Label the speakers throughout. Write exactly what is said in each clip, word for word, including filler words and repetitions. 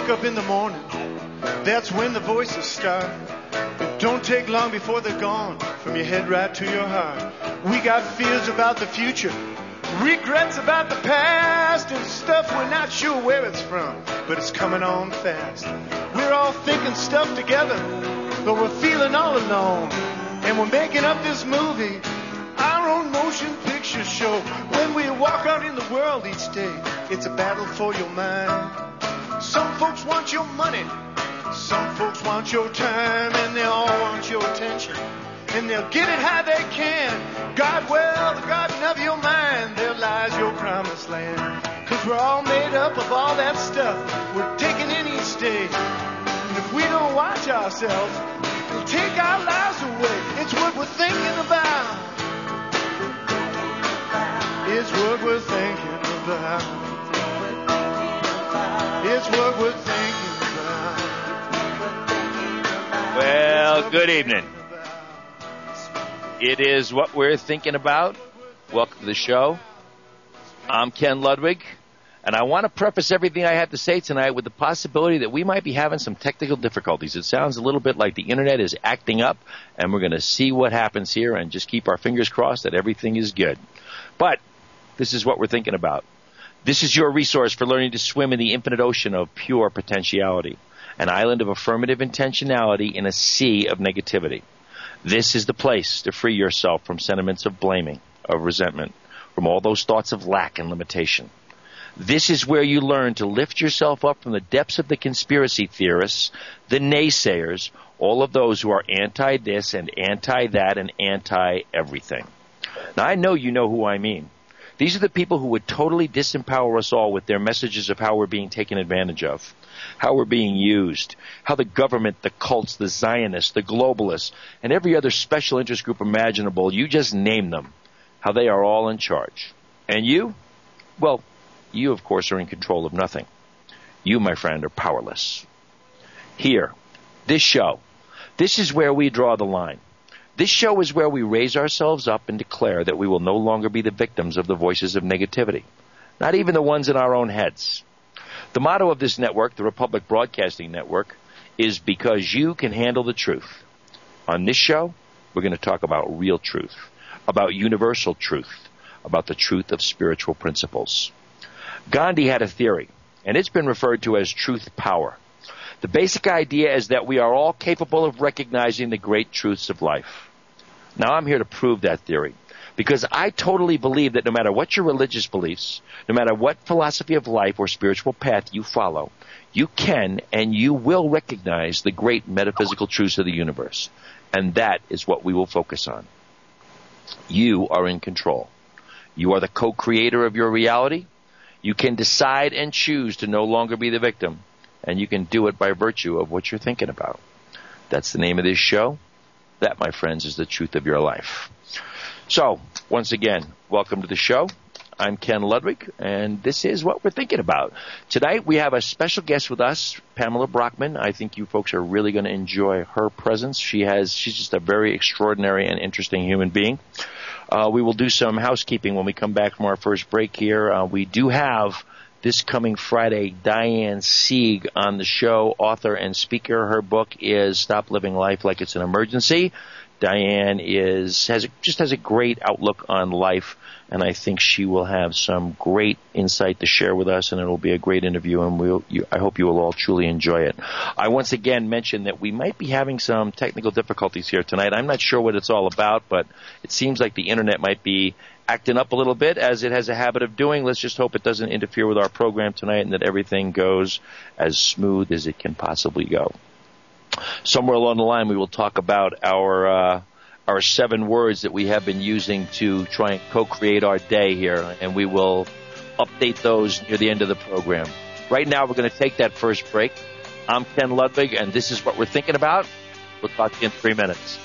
Speaker 1: wake up in the morning, that's when the voices start. It don't take long before they're gone, from your head right to your heart. We got fears about the future, regrets about the past, and stuff we're not sure where it's from, but it's coming on fast. We're all thinking stuff together, but we're feeling all alone. And we're making up this movie, our own motion picture show. When we walk out in the world each day, it's a battle for your mind. Some folks want your money, some folks want your time, and they all want your attention, and they'll get it how they can. God, well, the garden of your mind, there lies your promised land. Cause we're all made up of all that stuff we're taking in each day. And if we don't watch ourselves, it'll take our lives away. It's what we're thinking about. It's what we're thinking about. It's what we're thinking about.
Speaker 2: Well, good evening. It is what we're thinking about. Welcome to the show. I'm Ken Ludwig, and I want to preface everything I have to say tonight with the possibility that we might be having some technical difficulties. It sounds a little bit like the internet is acting up, and we're going to see what happens here and just keep our fingers crossed that everything is good. But this is what we're thinking about. This is your resource for learning to swim in the infinite ocean of pure potentiality, an island of affirmative intentionality in a sea of negativity. This is the place to free yourself from sentiments of blaming, of resentment, from all those thoughts of lack and limitation. This is where you learn to lift yourself up from the depths of the conspiracy theorists, the naysayers, all of those who are anti-this and anti-that and anti-everything. Now, I know you know who I mean. These are the people who would totally disempower us all with their messages of how we're being taken advantage of, how we're being used, how the government, the cults, the Zionists, the globalists, and every other special interest group imaginable, you just name them, how they are all in charge. And you? Well, you, of course, are in control of nothing. You, my friend, are powerless. Here, this show, this is where we draw the line. This show is where we raise ourselves up and declare that we will no longer be the victims of the voices of negativity, not even the ones in our own heads. The motto of this network, the Republic Broadcasting Network, is because you can handle the truth. On this show, we're going to talk about real truth, about universal truth, about the truth of spiritual principles. Gandhi had a theory, and it's been referred to as truth power. The basic idea is that we are all capable of recognizing the great truths of life. Now, I'm here to prove that theory, because I totally believe that no matter what your religious beliefs, no matter what philosophy of life or spiritual path you follow, you can and you will recognize the great metaphysical truths of the universe. And that is what we will focus on. You are in control. You are the co-creator of your reality. You can decide and choose to no longer be the victim. And you can do it by virtue of what you're thinking about. That's the name of this show. That, my friends, is the truth of your life. So, once again, welcome to the show. I'm Ken Ludwig, and this is what we're thinking about. Tonight, we have a special guest with us, Pamela Brockman. I think you folks are really going to enjoy her presence. She has, she's just a very extraordinary and interesting human being. Uh, we will do some housekeeping when we come back from our first break here. Uh, we do have this coming Friday, Diane Sieg on the show, author and speaker. Her book is Stop Living Life Like It's an Emergency. Diane is has just has a great outlook on life, and I think she will have some great insight to share with us, and it will be a great interview, and we'll, you, I hope you will all truly enjoy it. I once again mentioned that we might be having some technical difficulties here tonight. I'm not sure what it's all about, but it seems like the internet might be acting up a little bit, as it has a habit of doing. Let's just hope it doesn't interfere with our program tonight and that everything goes as smooth as it can possibly go. Somewhere along the line, we will talk about our uh, our seven words that we have been using to try and co-create our day here, and we will update those near the end of the program. Right now, we're going to take that first break. I'm Ken Ludwig, and this is what we're thinking about. We'll talk to you in three minutes.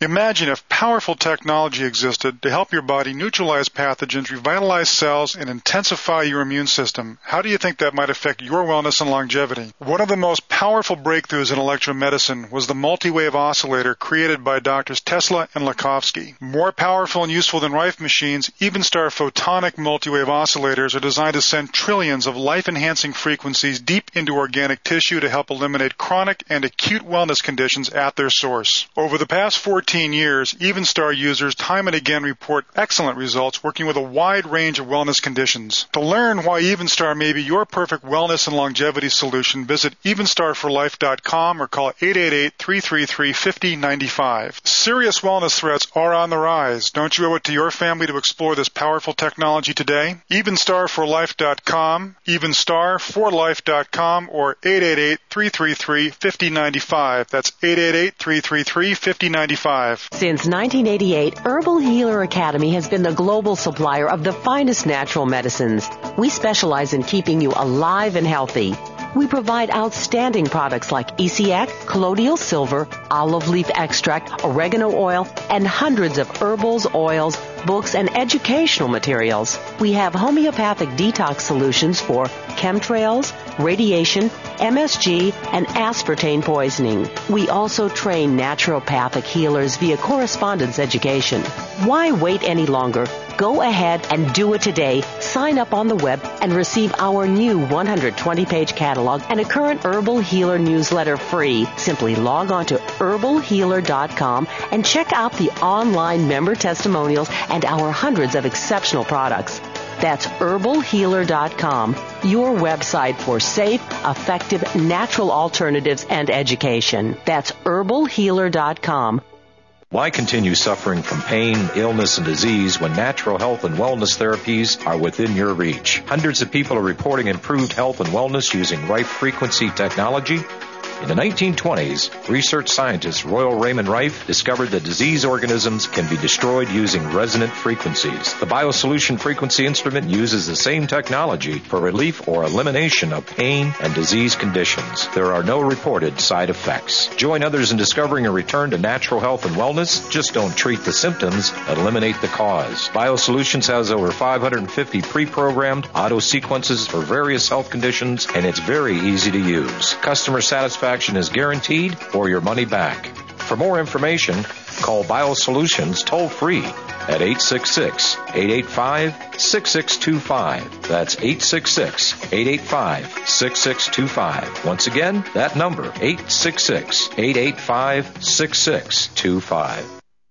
Speaker 3: Imagine if powerful technology existed to help your body neutralize pathogens, revitalize cells, and intensify your immune system. How do you think that might affect your wellness and longevity? One of the most powerful breakthroughs in electromedicine was the multi-wave oscillator created by Doctors Tesla and Lakhovsky. More powerful and useful than Rife machines, Evenstar photonic multi-wave oscillators are designed to send trillions of life-enhancing frequencies deep into organic tissue to help eliminate chronic and acute wellness conditions at their source. Over the past fourteen years, Evenstar users time and again report excellent results working with a wide range of wellness conditions. To learn why Evenstar may be your perfect wellness and longevity solution, visit evenstar for life dot com or call eight eight eight, three three three, five zero nine five. Serious wellness threats are on the rise. Don't you owe it to your family to explore this powerful technology today? evenstar for life dot com, evenstar for life dot com, or eight eight eight, three three three, five zero nine five. That's eight eight eight, three three three, five zero nine five.
Speaker 4: Since nineteen eighty-eight, Herbal Healer Academy has been the global supplier of the finest natural medicines. We specialize in keeping you alive and healthy. We provide outstanding products like E C X, colloidal silver, olive leaf extract, oregano oil, and hundreds of herbals, oils, books, and educational materials. We have homeopathic detox solutions for chemtrails, radiation, M S G, and aspartame poisoning. We also train naturopathic healers via correspondence education. Why wait any longer? Go ahead and do it today. Sign up on the web and receive our new one hundred twenty page catalog and a current Herbal Healer newsletter free. Simply log on to herbal healer dot com and check out the online member testimonials and our hundreds of exceptional products. That's herbal healer dot com, your website for safe, effective, natural alternatives and education. That's herbal healer dot com.
Speaker 5: Why continue suffering from pain, illness, and disease when natural health and wellness therapies are within your reach? Hundreds of people are reporting improved health and wellness using Rife frequency technology. In the nineteen twenties, research scientist Royal Raymond Rife discovered that disease organisms can be destroyed using resonant frequencies. The BioSolution frequency instrument uses the same technology for relief or elimination of pain and disease conditions. There are no reported side effects. Join others in discovering a return to natural health and wellness. Just don't treat the symptoms, eliminate the cause. BioSolutions has over five hundred fifty pre-programmed auto sequences for various health conditions, and it's very easy to use. Customer satisfaction is guaranteed or your money back. For more information, call BioSolutions toll-free at eight six six, eight eight five, six six two five. That's eight six six, eight eight five, six six two five. Once again, that number, eight six six, eight eight five, six six two five.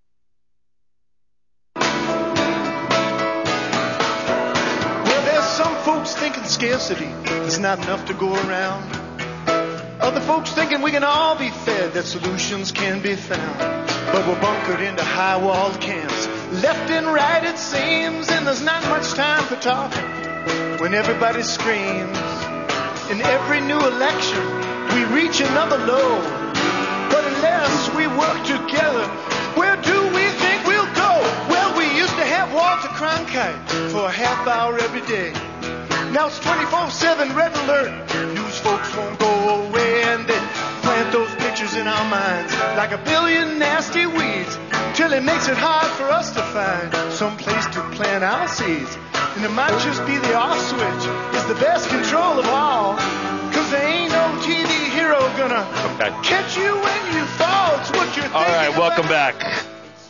Speaker 1: Well, there's some folks thinking scarcity is not enough to go around. Other folks thinking we can all be fed, that solutions can be found. But we're bunkered into high-walled camps, left and right it seems, and there's not much time for talking when everybody screams. In every new election, we reach another low. But unless we work together, where do we think we'll go? Well, we used to have Walter Cronkite for a half hour every day. Now it's twenty-four seven red alert. News folks won't go away, and they plant those pictures in our minds like a billion nasty weeds till it makes it hard for us to find some place to plant our seeds. And it might just be the off switch is the best control of all, cause there ain't no T V hero gonna okay. catch you when you fall. It's what you're thinking.
Speaker 2: All right, welcome
Speaker 1: about.
Speaker 2: back.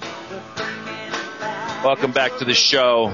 Speaker 2: Welcome back to the show.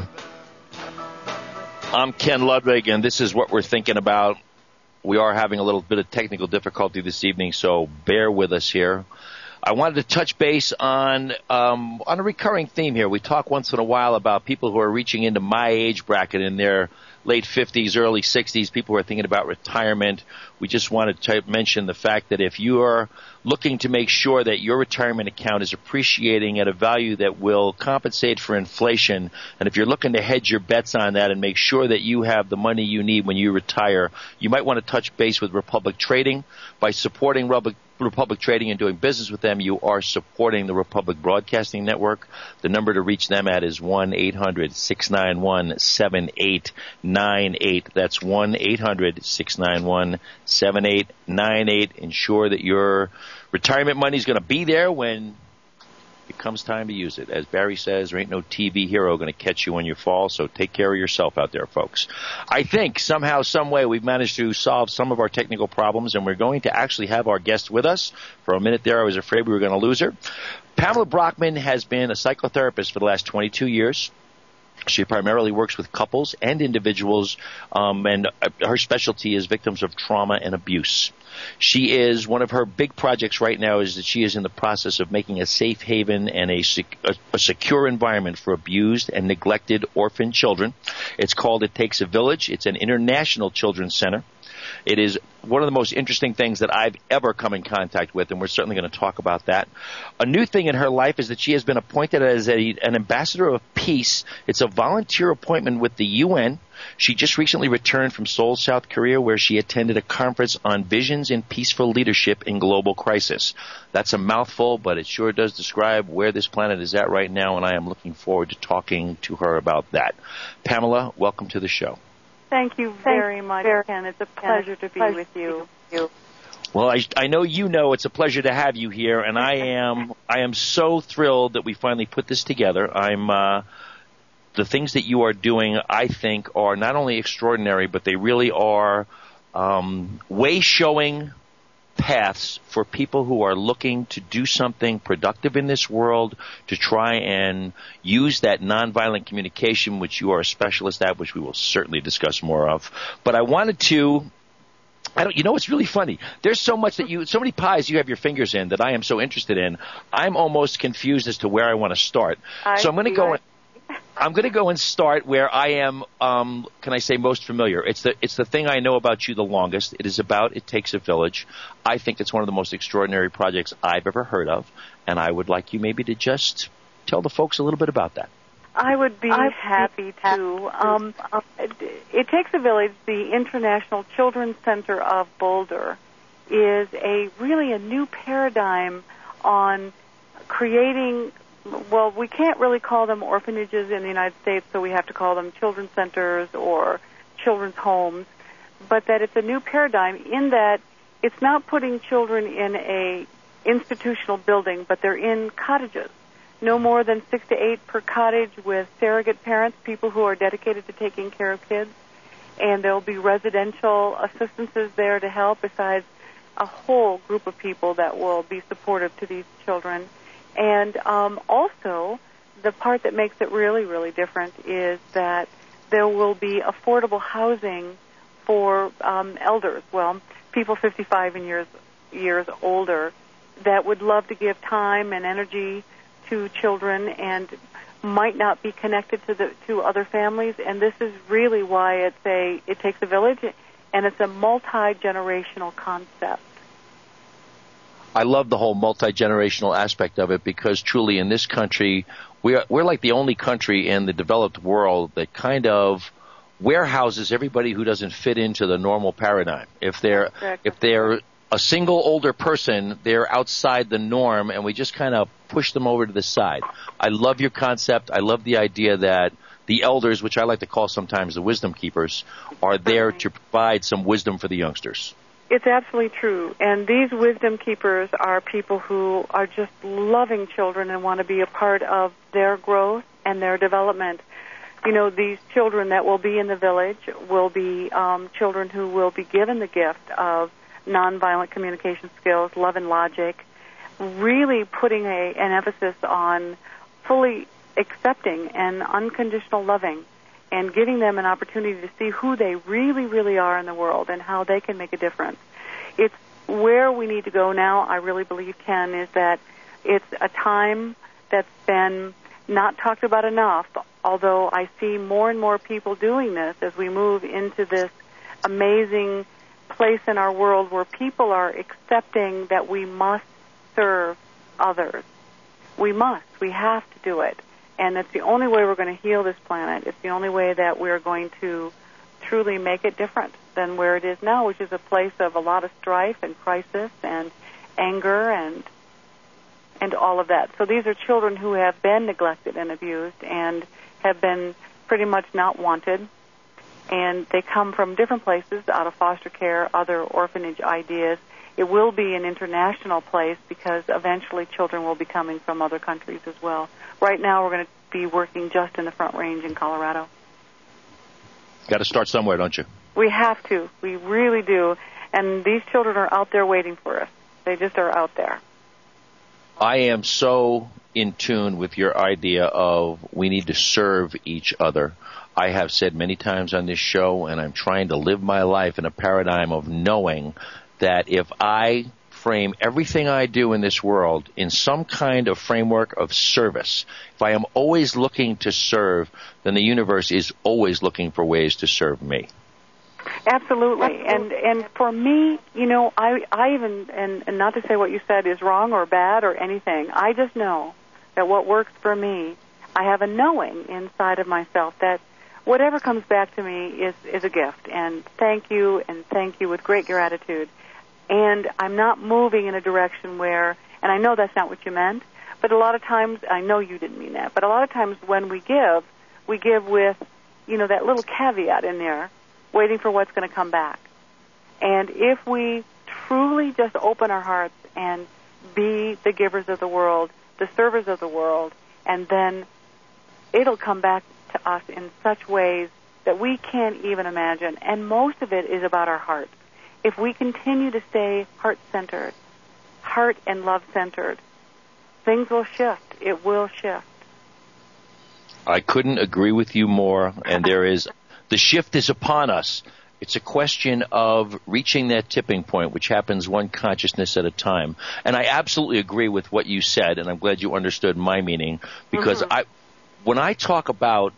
Speaker 2: I'm Ken Ludwig, and this is what we're thinking about. We are having a little bit of technical difficulty this evening, so bear with us here. I wanted to touch base on um, on a recurring theme here. We talk once in a while about people who are reaching into my age bracket in their late fifties, early sixties, people who are thinking about retirement. We just wanted to mention the fact that if you are looking to make sure that your retirement account is appreciating at a value that will compensate for inflation, and if you're looking to hedge your bets on that and make sure that you have the money you need when you retire, you might want to touch base with Republic Trading. By supporting Republic Republic Trading and doing business with them, you are supporting the Republic Broadcasting Network. The number to reach them at is one eight hundred, six nine one, seven eight nine eight. That's one eight hundred, six nine one, seven eight nine eight. Ensure that your retirement money is going to be there when it comes time to use it. As Barry says, there ain't no T V hero going to catch you when you fall, so take care of yourself out there, folks. I think somehow, some way, we've managed to solve some of our technical problems, and we're going to actually have our guest with us. For a minute there, I was afraid we were going to lose her. Pamela Brockman has been a psychotherapist for the last twenty-two years. She primarily works with couples and individuals, um, and her specialty is victims of trauma and abuse. She is, one of her big projects right now is that she is in the process of making a safe haven and a, sec- a, a secure environment for abused and neglected orphan children. It's called It Takes a Village. It's an international children's center. It is one of the most interesting things that I've ever come in contact with, and we're certainly going to talk about that. A new thing in her life is that she has been appointed as a, an ambassador of peace. It's a volunteer appointment with the U N. She just recently returned from Seoul, South Korea, where she attended a conference on visions in peaceful leadership in global crisis. That's a mouthful, but it sure does describe where this planet is at right now, and I am looking forward to talking to her about that. Pamela, welcome to the show.
Speaker 6: Thank you very much, Ken. It's a pleasure to be with you.
Speaker 2: Well, I, I know you know it's a pleasure to have you here, and I am I am so thrilled that we finally put this together. I'm uh, the things that you are doing, I think, are not only extraordinary, but they really are um, way-showing paths for people who are looking to do something productive in this world, to try and use that nonviolent communication, which you are a specialist at, which we will certainly discuss more of. But I wanted to, I don't, you know, it's really funny. There's so much that you, so many pies you have your fingers in that I am so interested in. I'm almost confused as to where I want to start.
Speaker 6: I
Speaker 2: so I'm going to go.
Speaker 6: Right.
Speaker 2: I'm going to go and start where I am, um, can I say, most familiar. It's the it's the thing I know about you the longest. It is about It Takes a Village. I think it's one of the most extraordinary projects I've ever heard of, and I would like you maybe to just tell the folks a little bit about that.
Speaker 6: I would be I'd happy to. Um, it, it Takes a Village, the International Children's Center of Boulder, is a really a new paradigm on creating. Well, we can't really call them orphanages in the United States, so we have to call them children's centers or children's homes, but that it's a new paradigm in that it's not putting children in a institutional building, but they're in cottages. No more than six to eight per cottage with surrogate parents, people who are dedicated to taking care of kids, and there'll be residential assistances there to help besides a whole group of people that will be supportive to these children. And um, also, the part that makes it really, really different is that there will be affordable housing for um, elders, well, people fifty-five and years years older, that would love to give time and energy to children and might not be connected to the to other families. And this is really why it's a it takes a village, and it's a multi-generational concept.
Speaker 2: I love the whole multi-generational aspect of it because truly in this country, we're, we're like the only country in the developed world that kind of warehouses everybody who doesn't fit into the normal paradigm. If they're,
Speaker 6: exactly.
Speaker 2: if they're a single older person, they're outside the norm, and we just kind of push them over to the side. I love your concept. I love the idea that the elders, which I like to call sometimes the wisdom keepers, are there to provide some wisdom for the youngsters.
Speaker 6: It's absolutely true. And these wisdom keepers are people who are just loving children and want to be a part of their growth and their development. You know, these children that will be in the village will be um, children who will be given the gift of nonviolent communication skills, love and logic, really putting a, an emphasis on fully accepting and unconditional loving, and giving them an opportunity to see who they really, really are in the world and how they can make a difference. It's where we need to go now, I really believe, Ken, is that it's a time that's been not talked about enough, although I see more and more people doing this as we move into this amazing place in our world where people are accepting that we must serve others. We must. We have to do it. And it's the only way we're going to heal this planet. It's the only way that we're going to truly make it different than where it is now, which is a place of a lot of strife and crisis and anger and and all of that. So these are children who have been neglected and abused and have been pretty much not wanted. And they come from different places, out of foster care, other orphanage ideas, it will be an international place because eventually children will be coming from other countries as well. Right now we're going to be working just in the Front Range in Colorado.
Speaker 2: Got to start somewhere, don't you?
Speaker 6: We have to. We really do. And these children are out there waiting for us. They just are out there.
Speaker 2: I am so in tune with your idea of we need to serve each other. I have said many times on this show, and I'm trying to live my life in a paradigm of knowing that if I frame everything I do in this world in some kind of framework of service, if I am always looking to serve, then the universe is always looking for ways to serve me.
Speaker 6: Absolutely. And and for me, you know, I, I even, and, and not to say what you said is wrong or bad or anything, I just know that what works for me, I have a knowing inside of myself that whatever comes back to me is, is a gift. And thank you, and thank you with great gratitude. And I'm not moving in a direction where, and I know that's not what you meant, but a lot of times, I know you didn't mean that, but a lot of times when we give, we give with, you know, that little caveat in there, waiting for what's going to come back. And if we truly just open our hearts and be the givers of the world, the servers of the world, and then it'll come back to us in such ways that we can't even imagine. And most of it is about our heart. If we continue to stay heart-centered, heart and love-centered, things will shift. It will shift.
Speaker 2: I couldn't agree with you more, and there is, the shift is upon us. It's a question of reaching that tipping point, which happens one consciousness at a time. And I absolutely agree with what you said, and I'm glad you understood my meaning, because mm-hmm. I, when I talk about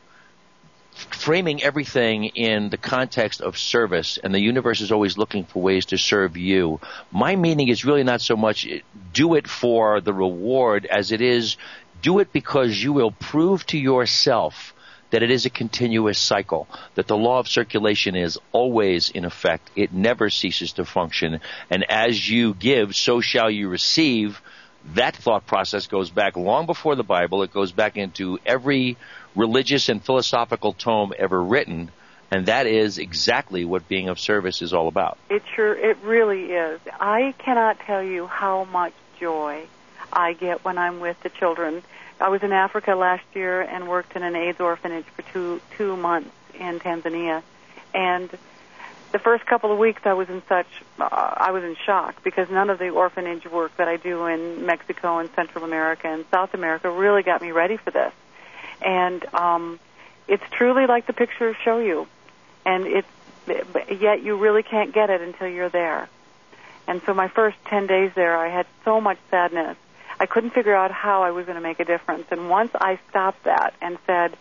Speaker 2: framing everything in the context of service, and the universe is always looking for ways to serve you, my meaning is really not so much do it for the reward as it is do it because you will prove to yourself that it is a continuous cycle, that the law of circulation is always in effect. It never ceases to function. And as you give, so shall you receive. That thought process goes back long before the Bible. It goes back into every religious and philosophical tome ever written, and that is exactly what being of service is all about.
Speaker 6: It sure, it really is. I cannot tell you how much joy I get when I'm with the children. I was in Africa last year and worked in an AIDS orphanage for two two months in Tanzania, and the first couple of weeks I was in such uh, I was in shock because none of the orphanage work that I do in Mexico and Central America and South America really got me ready for this. And um, it's truly like the pictures show you, and it's yet you really can't get it until you're there. And so my first ten days there, I had so much sadness. I couldn't figure out how I was going to make a difference. And once I stopped that and said,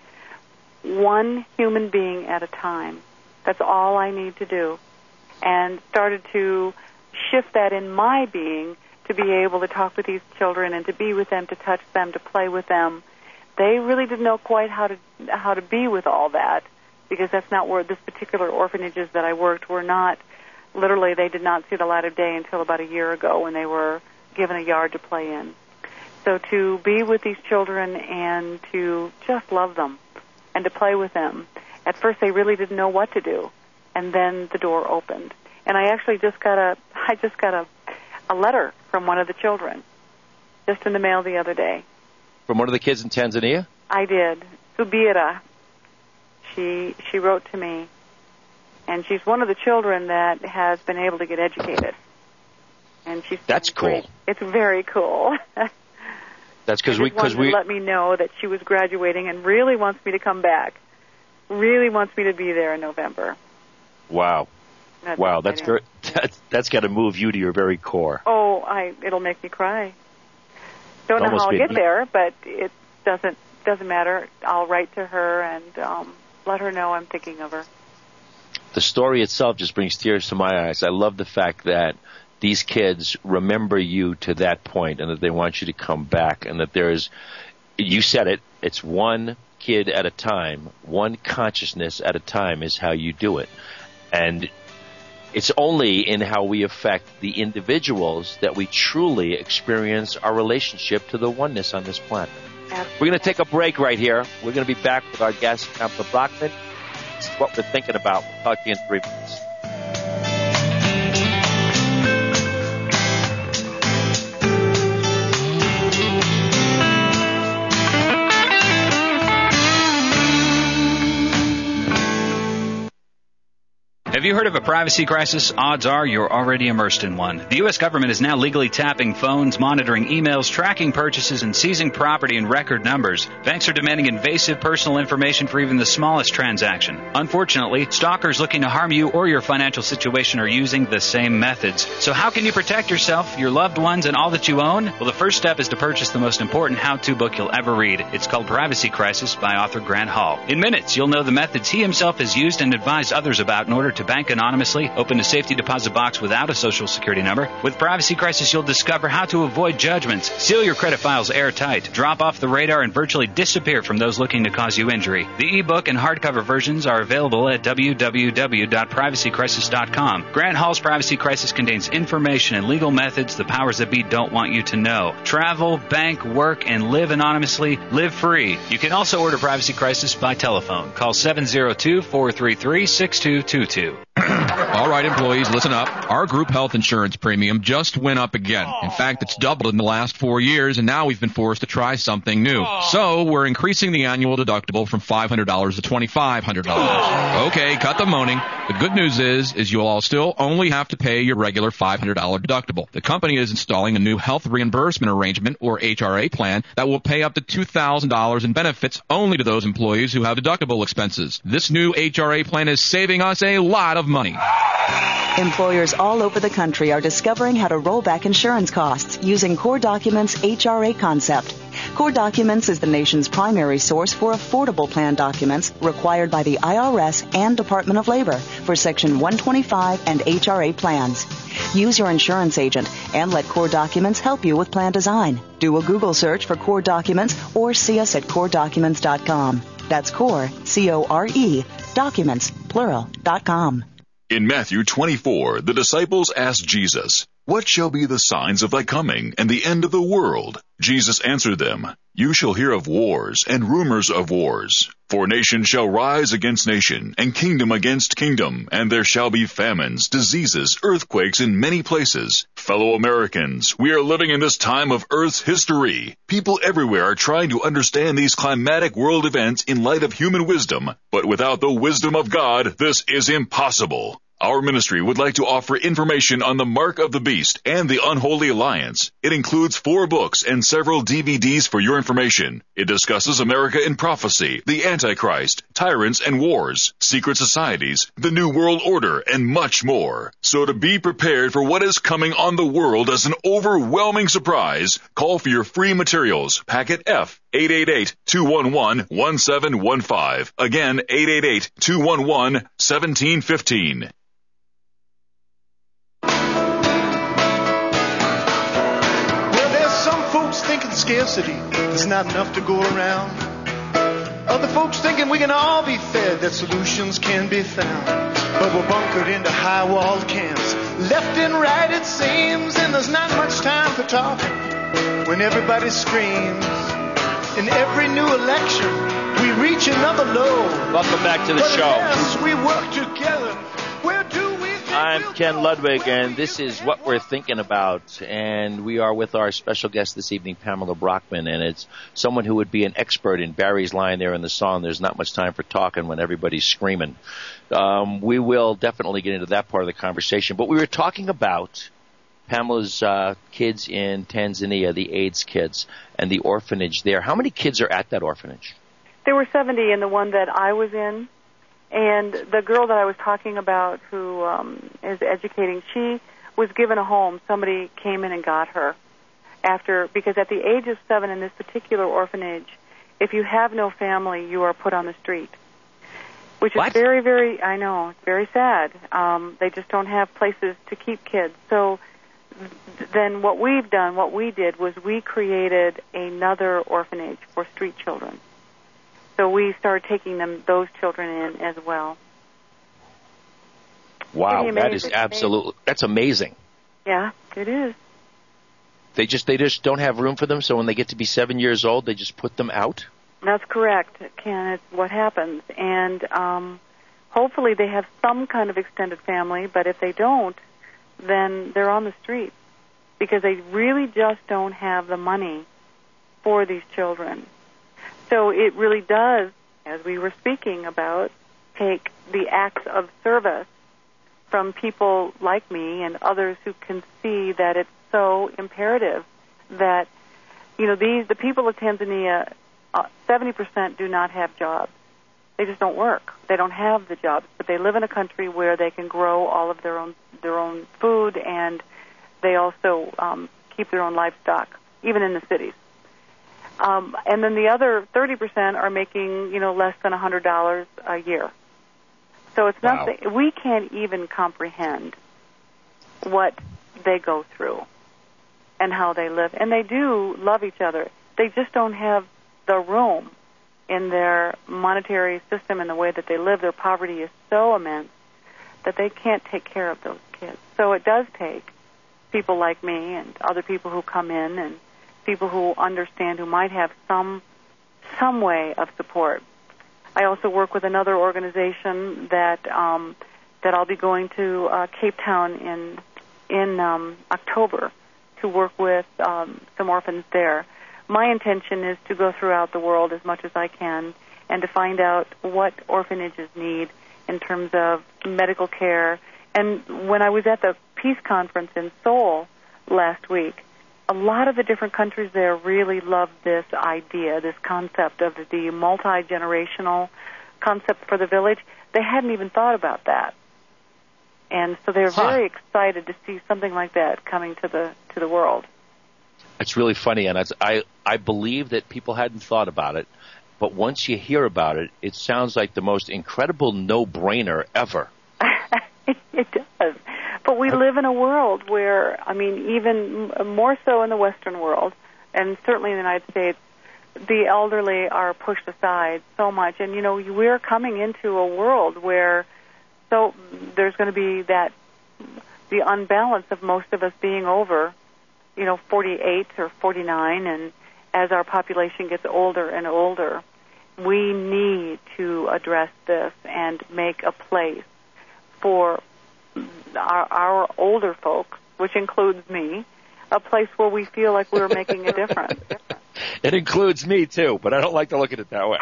Speaker 6: one human being at a time, that's all I need to do, and started to shift that in my being to be able to talk with these children and to be with them, to touch them, to play with them. They really didn't know quite how to how to be with all that, because that's not where this particular orphanages that I worked were not. Literally, they did not see the light of day until about a year ago when they were given a yard to play in. So to be with these children and to just love them and to play with them. At first, they really didn't know what to do, and then the door opened. And I actually just got a I just got a a letter from one of the children just in the mail the other day.
Speaker 2: From one of the kids in Tanzania?
Speaker 6: I did. Subira. She she wrote to me, and she's one of the children that has been able to get educated. And she's
Speaker 2: That's cool.
Speaker 6: Great. It's very cool.
Speaker 2: That's because we because we
Speaker 6: let me know that she was graduating and really wants me to come back. Really wants me to be there in November.
Speaker 2: Wow.
Speaker 6: That's
Speaker 2: wow, that's very, that's that's got to move you to your very core.
Speaker 6: Oh, I it'll make me cry. Don't
Speaker 2: It'll
Speaker 6: know how I'll get
Speaker 2: be...
Speaker 6: there, but it doesn't doesn't matter. I'll write to her and um, let her know I'm thinking of her.
Speaker 2: The story itself just brings tears to my eyes. I love the fact that these kids remember you to that point and that they want you to come back, and that there's, you said it, it's one kid at a time, one consciousness at a time is how you do it. And it's only in how we affect the individuals that we truly experience our relationship to the oneness on this planet.
Speaker 6: Absolutely.
Speaker 2: We're going to take a break right here. We're going to be back with our guest, Pamela Brockman. This is what we're thinking about. We'll talk to you in three minutes.
Speaker 7: you heard of a privacy crisis? Odds are you're already immersed in one. The U S government is now legally tapping phones, monitoring emails, tracking purchases, and seizing property in record numbers. Banks are demanding invasive personal information for even the smallest transaction. Unfortunately, stalkers looking to harm you or your financial situation are using the same methods. So how can you protect yourself, your loved ones, and all that you own? Well, the first step is to purchase the most important how-to book you'll ever read. It's called Privacy Crisis by author Grant Hall. In minutes, you'll know the methods he himself has used and advised others about in order to bank anonymously, open a safety deposit box without a social security number. With Privacy Crisis, you'll discover how to avoid judgments, seal your credit files airtight, drop off the radar, and virtually disappear from those looking to cause you injury. The ebook and hardcover versions are available at w w w dot privacy crisis dot com. Grant Hall's Privacy Crisis contains information and legal methods the powers that be don't want you to know. Travel, bank, work, and live anonymously. Live free. You can also order Privacy Crisis by telephone. Call seven zero two, four three three, six two two two.
Speaker 8: All right, employees, listen up. Our group health insurance premium just went up again. In fact, it's doubled in the last four years, and now we've been forced to try something new. So we're increasing the annual deductible from five hundred dollars to twenty-five hundred dollars. Okay, cut the moaning. The good news is, is you'll all still only have to pay your regular five hundred dollars deductible. The company is installing a new health reimbursement arrangement, or H R A plan, that will pay up to two thousand dollars in benefits only to those employees who have deductible expenses. This new H R A plan is saving us a lot of money.
Speaker 9: Employers all over the country are discovering how to roll back insurance costs using Core Documents' H R A concept. Core Documents is the nation's primary source for affordable plan documents required by the I R S and Department of Labor for Section one twenty-five and H R A plans. Use your insurance agent and let Core Documents help you with plan design. Do a Google search for Core Documents or see us at core documents dot com. That's Core, C O R E, documents, plural, dot com.
Speaker 10: In Matthew twenty-four, the disciples asked Jesus, "What shall be the signs of thy coming and the end of the world?" Jesus answered them, "You shall hear of wars and rumors of wars. For nation shall rise against nation, and kingdom against kingdom, and there shall be famines, diseases, earthquakes in many places. Fellow Americans, we are living in this time of Earth's history. People everywhere are trying to understand these climatic world events in light of human wisdom, but without the wisdom of God, this is impossible. Our ministry would like to offer information on the Mark of the Beast and the Unholy Alliance. It includes four books and several D V Ds for your information. It discusses America in prophecy, the Antichrist, tyrants and wars, secret societies, the New World Order, and much more. So to be prepared for what is coming on the world as an overwhelming surprise, call for your free materials, packet F, eight eight eight, two one one, one seven one five. Again, eight eight eight, two one one, one seven one five.
Speaker 1: Thinking scarcity, there's not enough to go around. Other folks thinking we can all be fed, that solutions can be found. But we're bunkered into high-walled camps, left and right it seems, and there's not much time for talking when everybody screams. In every new election, we reach another low.
Speaker 2: Welcome back to the
Speaker 1: but
Speaker 2: show.
Speaker 1: Unless we work together, where do we think
Speaker 2: I'm
Speaker 1: we'll
Speaker 2: Ken
Speaker 1: go?
Speaker 2: Ludwig, and this is What We're Thinking About. And we are with our special guest this evening, Pamela Brockman, and it's someone who would be an expert in Barry's line there in the song, "There's not much time for talking when everybody's screaming." Um, we will definitely get into that part of the conversation. But we were talking about Pamela's uh, kids in Tanzania, the AIDS kids, and the orphanage there. How many kids are at that orphanage?
Speaker 6: There were seventy in the one that I was in. And the girl that I was talking about who um, is educating, she was given a home. Somebody came in and got her after, because at the age of seven in this particular orphanage, if you have no family, you are put on the street, which is
Speaker 2: What?
Speaker 6: very, very, I know, it's very sad. Um, they just don't have places to keep kids. So th- then what we've done, what we did, was we created another orphanage for street children. So we started taking them, those children in as well.
Speaker 2: Wow,
Speaker 6: Pretty
Speaker 2: that is
Speaker 6: amazing.
Speaker 2: absolutely, that's amazing.
Speaker 6: Yeah, it is.
Speaker 2: They just, they just don't have room for them, so when they get to be seven years old, they just put them out?
Speaker 6: That's correct, Ken. It's what happens. And um, hopefully they have some kind of extended family, but if they don't, then they're on the street because they really just don't have the money for these children. So it really does, as we were speaking about, take the acts of service from people like me and others who can see that it's so imperative that, you know, these the people of Tanzania, uh, seventy percent do not have jobs. They just don't work. They don't have the jobs, but they live in a country where they can grow all of their own their own food, and they also um, keep their own livestock, even in the cities. Um, and then the other thirty percent are making, you know, less than one hundred dollars a year. So it's
Speaker 2: Wow.
Speaker 6: nothing. We can't even comprehend what they go through and how they live. And they do love each other. They just don't have the room in their monetary system and the way that they live. Their poverty is so immense that they can't take care of those kids. So it does take people like me and other people who come in and people who understand, who might have some some way of support. I also work with another organization that um, that I'll be going to uh, Cape Town in in um, October to work with um, some orphans there. My intention is to go throughout the world as much as I can and to find out what orphanages need in terms of medical care. And when I was at the Peace Conference in Seoul last week, a lot of the different countries there really loved this idea, this concept of the multi-generational concept for the village. They hadn't even thought about that. And so they're
Speaker 2: Huh.
Speaker 6: very excited to see something like that coming to the to the world.
Speaker 2: It's really funny, and it's, I I believe that people hadn't thought about it, but once you hear about it, it sounds like the most incredible no-brainer ever.
Speaker 6: It does. But we live in a world where, I mean, even more so in the Western world, and certainly in the United States, the elderly are pushed aside so much. And, you know, we're coming into a world where so there's going to be that, the unbalance of most of us being over, you know, forty-eight or forty-nine, and as our population gets older and older, we need to address this and make a place for our, our older folks, which includes me, a place where we feel like we're making a difference.
Speaker 2: It includes me too, but I don't like to look at it that way.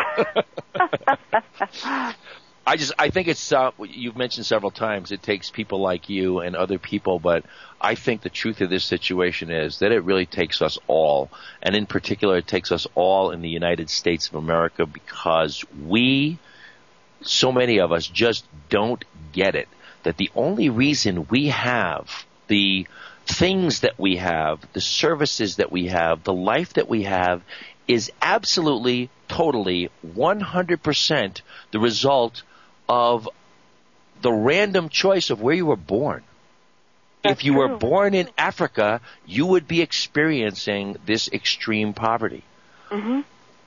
Speaker 2: I just, I think it's, uh, you've mentioned several times, it takes people like you and other people, but I think the truth of this situation is that it really takes us all, and in particular it takes us all in the United States of America, because we, so many of us just don't get it, that the only reason we have the things that we have, the services that we have, the life that we have is absolutely, totally, one hundred percent the result of the random choice of where you were born.
Speaker 6: That's
Speaker 2: if you
Speaker 6: true.
Speaker 2: were born in Africa, you would be experiencing this extreme poverty.
Speaker 6: Mm-hmm.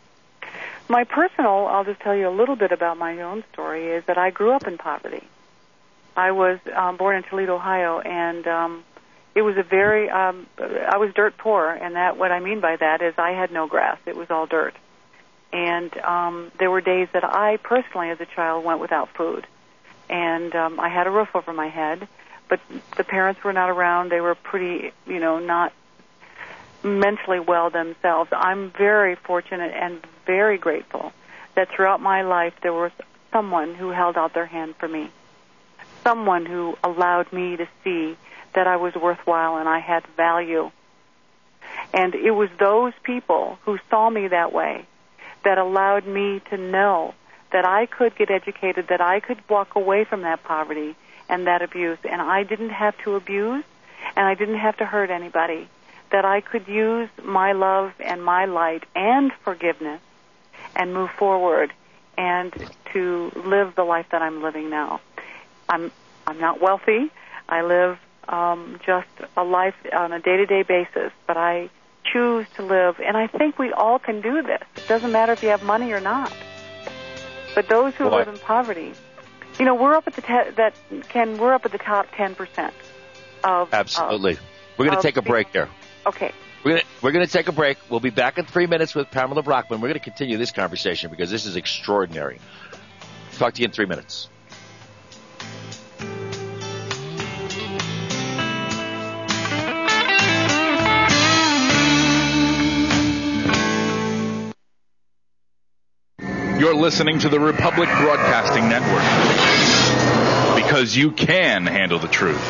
Speaker 6: My personal, I'll just tell you a little bit about my own story, is that I grew up in poverty. I was um, born in Toledo, Ohio, and um, it was a very, um, I was dirt poor, and that what I mean by that is I had no grass. It was all dirt. And um, there were days that I personally, as a child, went without food. And um, I had a roof over my head, but the parents were not around. They were pretty, you know, not mentally well themselves. I'm very fortunate and very grateful that throughout my life there was someone who held out their hand for me, someone who allowed me to see that I was worthwhile and I had value. And it was those people who saw me that way that allowed me to know that I could get educated, that I could walk away from that poverty and that abuse, and I didn't have to abuse, and I didn't have to hurt anybody, that I could use my love and my light and forgiveness and move forward and to live the life that I'm living now. I'm I'm not wealthy. I live um, just a life on a day-to-day basis, but I choose to live, and I think we all can do this. It doesn't matter if you have money or not. But those who
Speaker 2: Well,
Speaker 6: live
Speaker 2: I-
Speaker 6: in poverty, you know, we're up at the te- that Ken, we're up at the top ten percent of
Speaker 2: Absolutely.
Speaker 6: Of,
Speaker 2: We're going to
Speaker 6: of
Speaker 2: take a
Speaker 6: the-
Speaker 2: break there.
Speaker 6: Okay.
Speaker 2: We're going to, we're going to take a break. We'll be back in three minutes with Pamela Brockman. We're going to continue this conversation because this is extraordinary. Talk to you in three minutes.
Speaker 11: You're listening to the Republic Broadcasting Network. because you can handle the truth.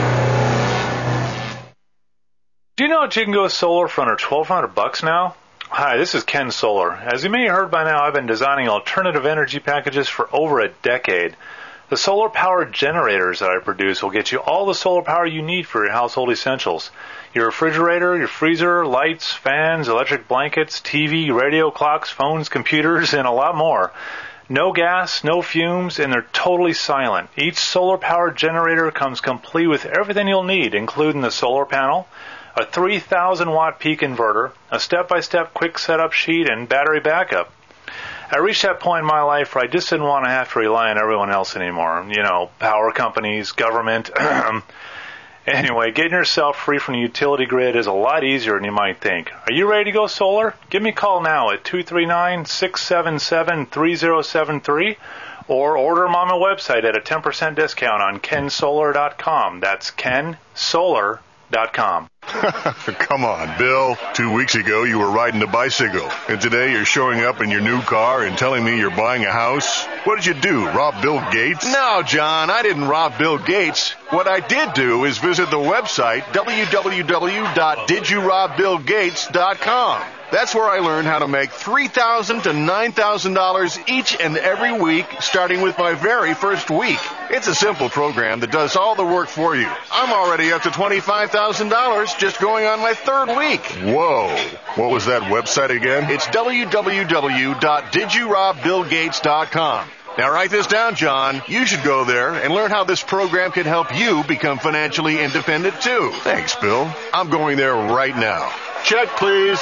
Speaker 12: Do you know that you can go solar for under twelve hundred bucks now? Hi, this is Ken Solar. As you may have heard by now, I've been designing alternative energy packages for over a decade. The solar-powered generators that I produce will get you all the solar power you need for your household essentials. Your refrigerator, your freezer, lights, fans, electric blankets, T V, radio, clocks, phones, computers, and a lot more. No gas, no fumes, and they're totally silent. Each solar-powered generator comes complete with everything you'll need, including the solar panel, a three thousand watt peak inverter, a step-by-step quick setup sheet, and battery backup. I reached that point in my life where I just didn't want to have to rely on everyone else anymore. You know, power companies, government. Anyway, getting yourself free from the utility grid is a lot easier than you might think. Are you ready to go solar? Give me a call now at two three nine, six seven seven, three zero seven three or order them on my website at a ten percent discount on ken solar dot com. That's ken solar dot com.
Speaker 13: Come on, Bill. Two weeks ago, you were riding a bicycle, and today you're showing up in your new car and telling me you're buying a house? What did you do, rob Bill Gates?
Speaker 14: No, John, I didn't rob Bill Gates. What I did do is visit the website w w w dot did you rob bill gates dot com. That's where I learned how to make three thousand dollars to nine thousand dollars each and every week, starting with my very first week. It's a simple program that does all the work for you. I'm already up to twenty-five thousand dollars just going on my third week.
Speaker 13: Whoa. What was that website again?
Speaker 14: It's w w w dot did you rob bill gates dot com. Now write this down, John. You should go there and learn how this program can help you become financially independent, too.
Speaker 13: Thanks, Bill.
Speaker 14: I'm going there right now. Check, please.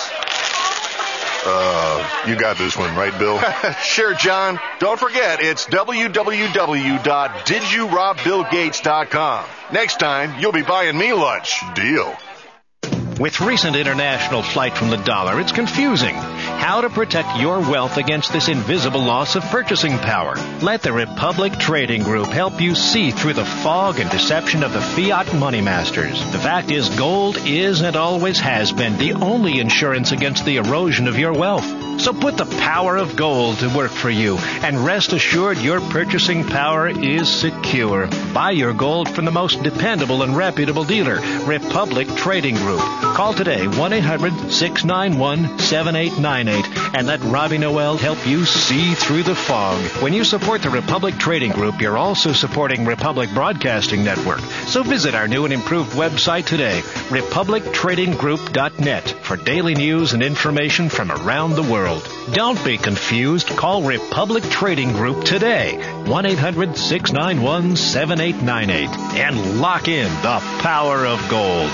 Speaker 13: Uh, you got this one, right, Bill?
Speaker 14: Sure, John. Don't forget, it's w w w dot did you rob bill gates dot com. Next time, you'll be buying me lunch.
Speaker 13: Deal.
Speaker 15: With recent international flight from the dollar, it's confusing. How to protect your wealth against this invisible loss of purchasing power. Let the Republic Trading Group help you see through the fog and deception of the fiat money masters. The fact is, gold is and always has been the only insurance against the erosion of your wealth. So put the power of gold to work for you, and rest assured your purchasing power is secure. Buy your gold from the most dependable and reputable dealer, Republic Trading Group. Call today, one eight hundred, six nine one, seven eight nine eight, and let Robbie Noel help you see through the fog. When you support the Republic Trading Group, you're also supporting Republic Broadcasting Network. So visit our new and improved website today, republic trading group dot net, for daily news and information from around the world. Don't be confused. Call Republic Trading Group today, one eight hundred, six nine one, seven eight nine eight, and lock in the power of gold.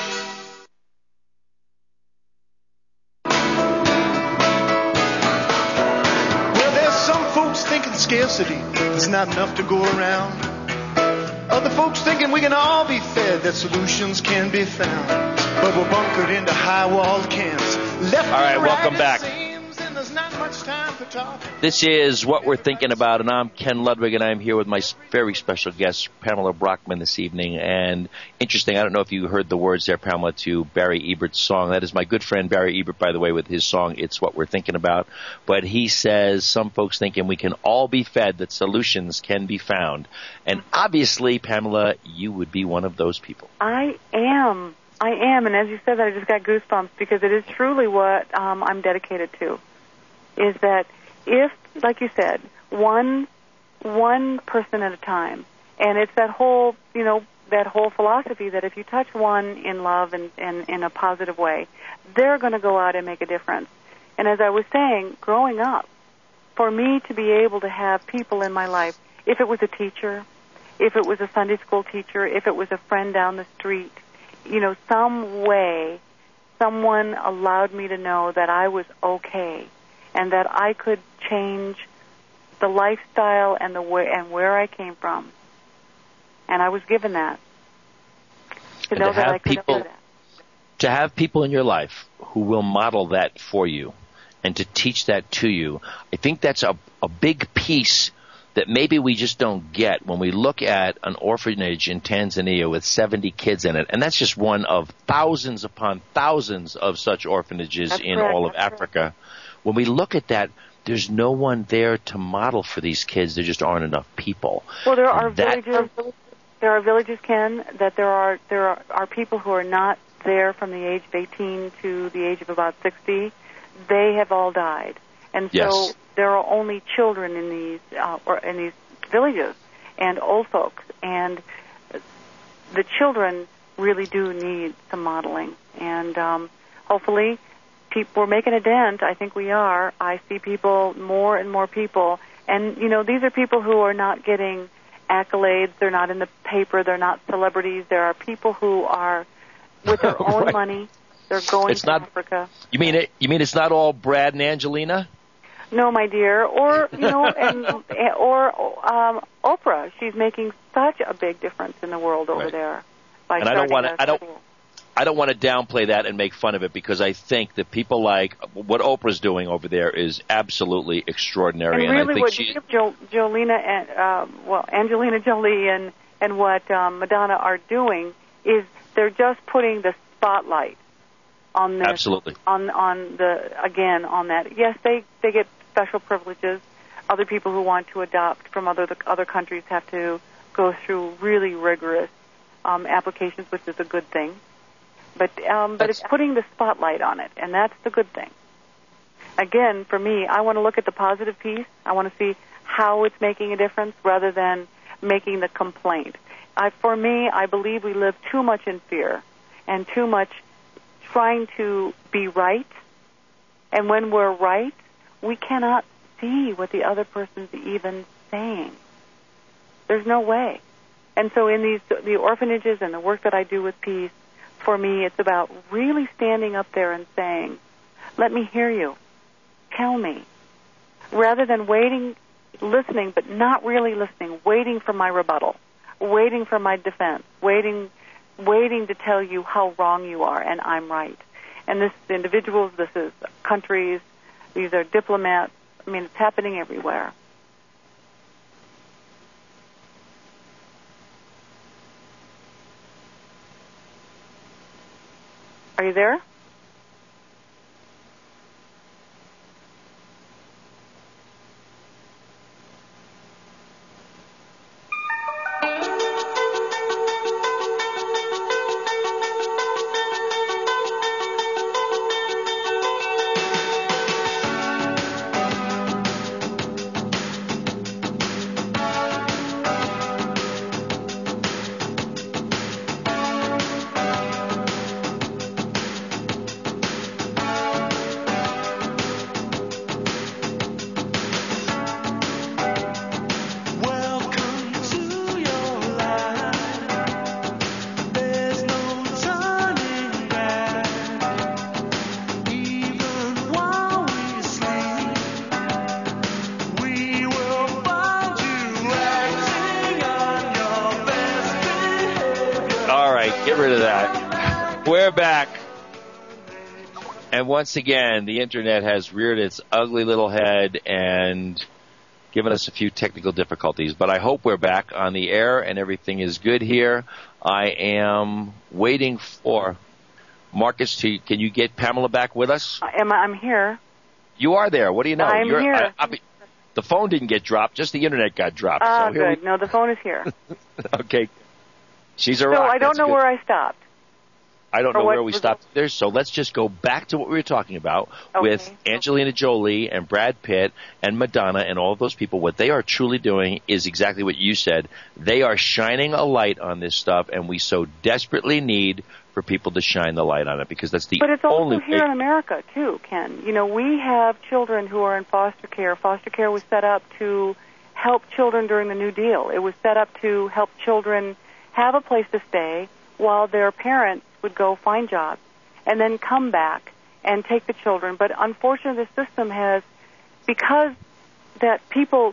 Speaker 1: Scarcity, there's not enough to go around. Other folks thinking we can all be fed, that solutions can be found. But we're bunkered into high-walled camps. Left
Speaker 2: all right, welcome back.
Speaker 1: There's not much time for talking.
Speaker 2: This is What We're Thinking About, and I'm Ken Ludwig, and I'm here with my very special guest, Pamela Brockman, this evening. And interesting, I don't know if you heard the words there, Pamela, to Barry Ebert's song. That is my good friend Barry Ebert, by the way, with his song, It's What We're Thinking About. But he says some folks thinking we can all be fed, that solutions can be found. And obviously, Pamela, you would be one of those people.
Speaker 6: I am. I am, and as you said, I just got goosebumps because it is truly what um, I'm dedicated to. Is that if, like you said, one one person at a time, and it's that whole, you know, that whole philosophy that if you touch one in love and, and in a positive way, they're going to go out and make a difference. And as I was saying, growing up, for me to be able to have people in my life, if it was a teacher, if it was a Sunday school teacher, if it was a friend down the street, you know, some way, someone allowed me to know that I was okay, and that I could change the lifestyle and the way and where I came from, and I was given that. To
Speaker 2: and
Speaker 6: know
Speaker 2: to
Speaker 6: that
Speaker 2: have
Speaker 6: I could
Speaker 2: people,
Speaker 6: do that.
Speaker 2: To have people in your life who will model that for you, and to teach that to you, I think that's a a big piece that maybe we just don't get when we look at an orphanage in Tanzania with seventy kids in it, and that's just one of thousands upon thousands of such orphanages
Speaker 6: That's
Speaker 2: in
Speaker 6: correct.
Speaker 2: all of
Speaker 6: That's
Speaker 2: Africa. When we look at that, there's no one there to model for these kids. There just aren't enough people.
Speaker 6: Well, there are
Speaker 2: that,
Speaker 6: villages. There are villages, Ken, that there are there are, are people who are not there from the age of eighteen to the age of about sixty. They have all died, and so
Speaker 2: yes.
Speaker 6: there are only children in these uh, or in these villages and old folks, and the children really do need some modeling, and um, hopefully. People, we're making a dent. I think we are. I see people, more and more people. And, you know, these are people who are not getting accolades. They're not in the paper. They're not celebrities. There are people who are, with their own
Speaker 2: right.
Speaker 6: money, they're going
Speaker 2: it's
Speaker 6: to
Speaker 2: not,
Speaker 6: Africa.
Speaker 2: You mean it? You mean it's not all Brad and Angelina?
Speaker 6: No, my dear. Or, you know, and or um, Oprah. She's making such a big difference in the world over
Speaker 2: right.
Speaker 6: there. By
Speaker 2: and I don't want to. I don't.
Speaker 6: School.
Speaker 2: I don't want to downplay that and make fun of it because I think that people like what Oprah's doing over there is absolutely extraordinary.
Speaker 6: And,
Speaker 2: and
Speaker 6: really,
Speaker 2: I think
Speaker 6: what
Speaker 2: she,
Speaker 6: jo- Jolina and uh, well, Angelina Jolie and and what um, Madonna are doing is they're just putting the spotlight on this,
Speaker 2: absolutely
Speaker 6: on on the again on that. Yes, they they get special privileges. Other people who want to adopt from other other countries have to go through really rigorous um, applications, which is a good thing. But um, but it's putting the spotlight on it, and that's the good thing. Again, for me, I want to look at the positive piece. I want to see how it's making a difference rather than making the complaint. I, for me, I believe we live too much in fear and too much trying to be right. And when we're right, we cannot see what the other person's even saying. There's no way. And so in these the orphanages and the work that I do with Peace, for me, it's about really standing up there and saying, let me hear you. Tell me. Rather than waiting, listening, but not really listening, waiting for my rebuttal, waiting for my defense, waiting waiting to tell you how wrong you are and I'm right. And this is individuals, this is countries, these are diplomats. I mean, it's happening everywhere. Are you there?
Speaker 2: We're back. And once again, the Internet has reared its ugly little head and given us a few technical difficulties. But I hope we're back on the air and everything is good here. I am waiting for Marcus to, can you get Pamela back with us?
Speaker 6: Am I, I'm here.
Speaker 2: You are there. What do you know?
Speaker 6: I'm
Speaker 2: You're,
Speaker 6: here.
Speaker 2: I, I mean, the phone didn't get dropped, just the Internet got dropped.
Speaker 6: Ah,
Speaker 2: so here
Speaker 6: good.
Speaker 2: we...
Speaker 6: No, the phone is here.
Speaker 2: Okay. She's a
Speaker 6: so
Speaker 2: rock.
Speaker 6: I don't
Speaker 2: That's
Speaker 6: know
Speaker 2: good.
Speaker 6: where I stopped.
Speaker 2: I don't
Speaker 6: or
Speaker 2: know where we
Speaker 6: was
Speaker 2: stopped there, so let's just go back to what we were talking about
Speaker 6: okay.
Speaker 2: with Angelina Jolie and Brad Pitt and Madonna and all of those people. What they are truly doing is exactly what you said. They are shining a light on this stuff, and we so desperately need for people to shine the light on it because that's the
Speaker 6: but it's also
Speaker 2: only
Speaker 6: here
Speaker 2: way.
Speaker 6: in America, too, Ken. You know, we have children who are in foster care. Foster care was set up to help children during the New Deal. It was set up to help children have a place to stay while their parents would go find jobs and then come back and take the children. But unfortunately, the system has, because that people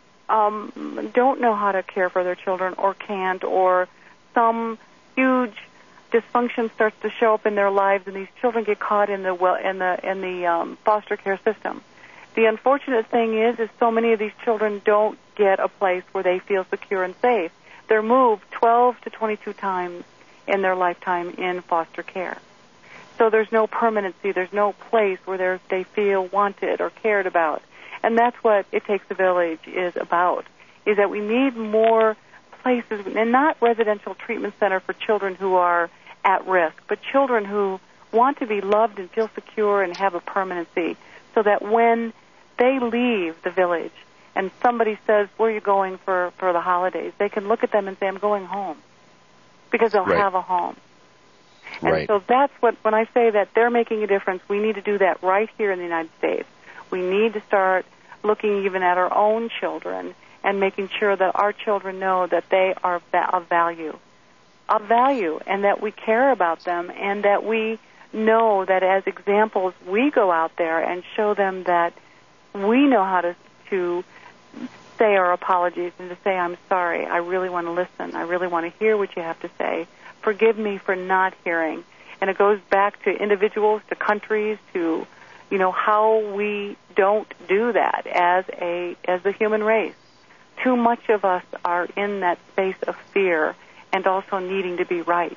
Speaker 6: um, don't know how to care for their children or can't, or some huge dysfunction starts to show up in their lives, and these children get caught in the well in the in the um, foster care system. The unfortunate thing is, is so many of these children don't get a place where they feel secure and safe. They're moved twelve to twenty-two times in their lifetime in foster care. So there's no permanency. There's no place where they feel wanted or cared about. And that's what It Takes a Village is about, is that we need more places, and not residential treatment center for children who are at risk, but children who want to be loved and feel secure and have a permanency, so that when they leave the village and somebody says, where are you going for, for the holidays, they can look at them and say, I'm going home, because they'll
Speaker 2: Right.
Speaker 6: have a home. And
Speaker 2: Right.
Speaker 6: so that's what, when I say that they're making a difference, we need to do that right here in the United States. We need to start looking even at our own children and making sure that our children know that they are of value, of value, and that we care about them, and that we know that as examples we go out there and show them that we know how to, to say our apologies and to say, I'm sorry, I really want to listen, I really want to hear what you have to say. Forgive me for not hearing. And it goes back to individuals, to countries, to, you know, how we don't do that as a as the human race. Too much of us are in that space of fear and also needing to be right.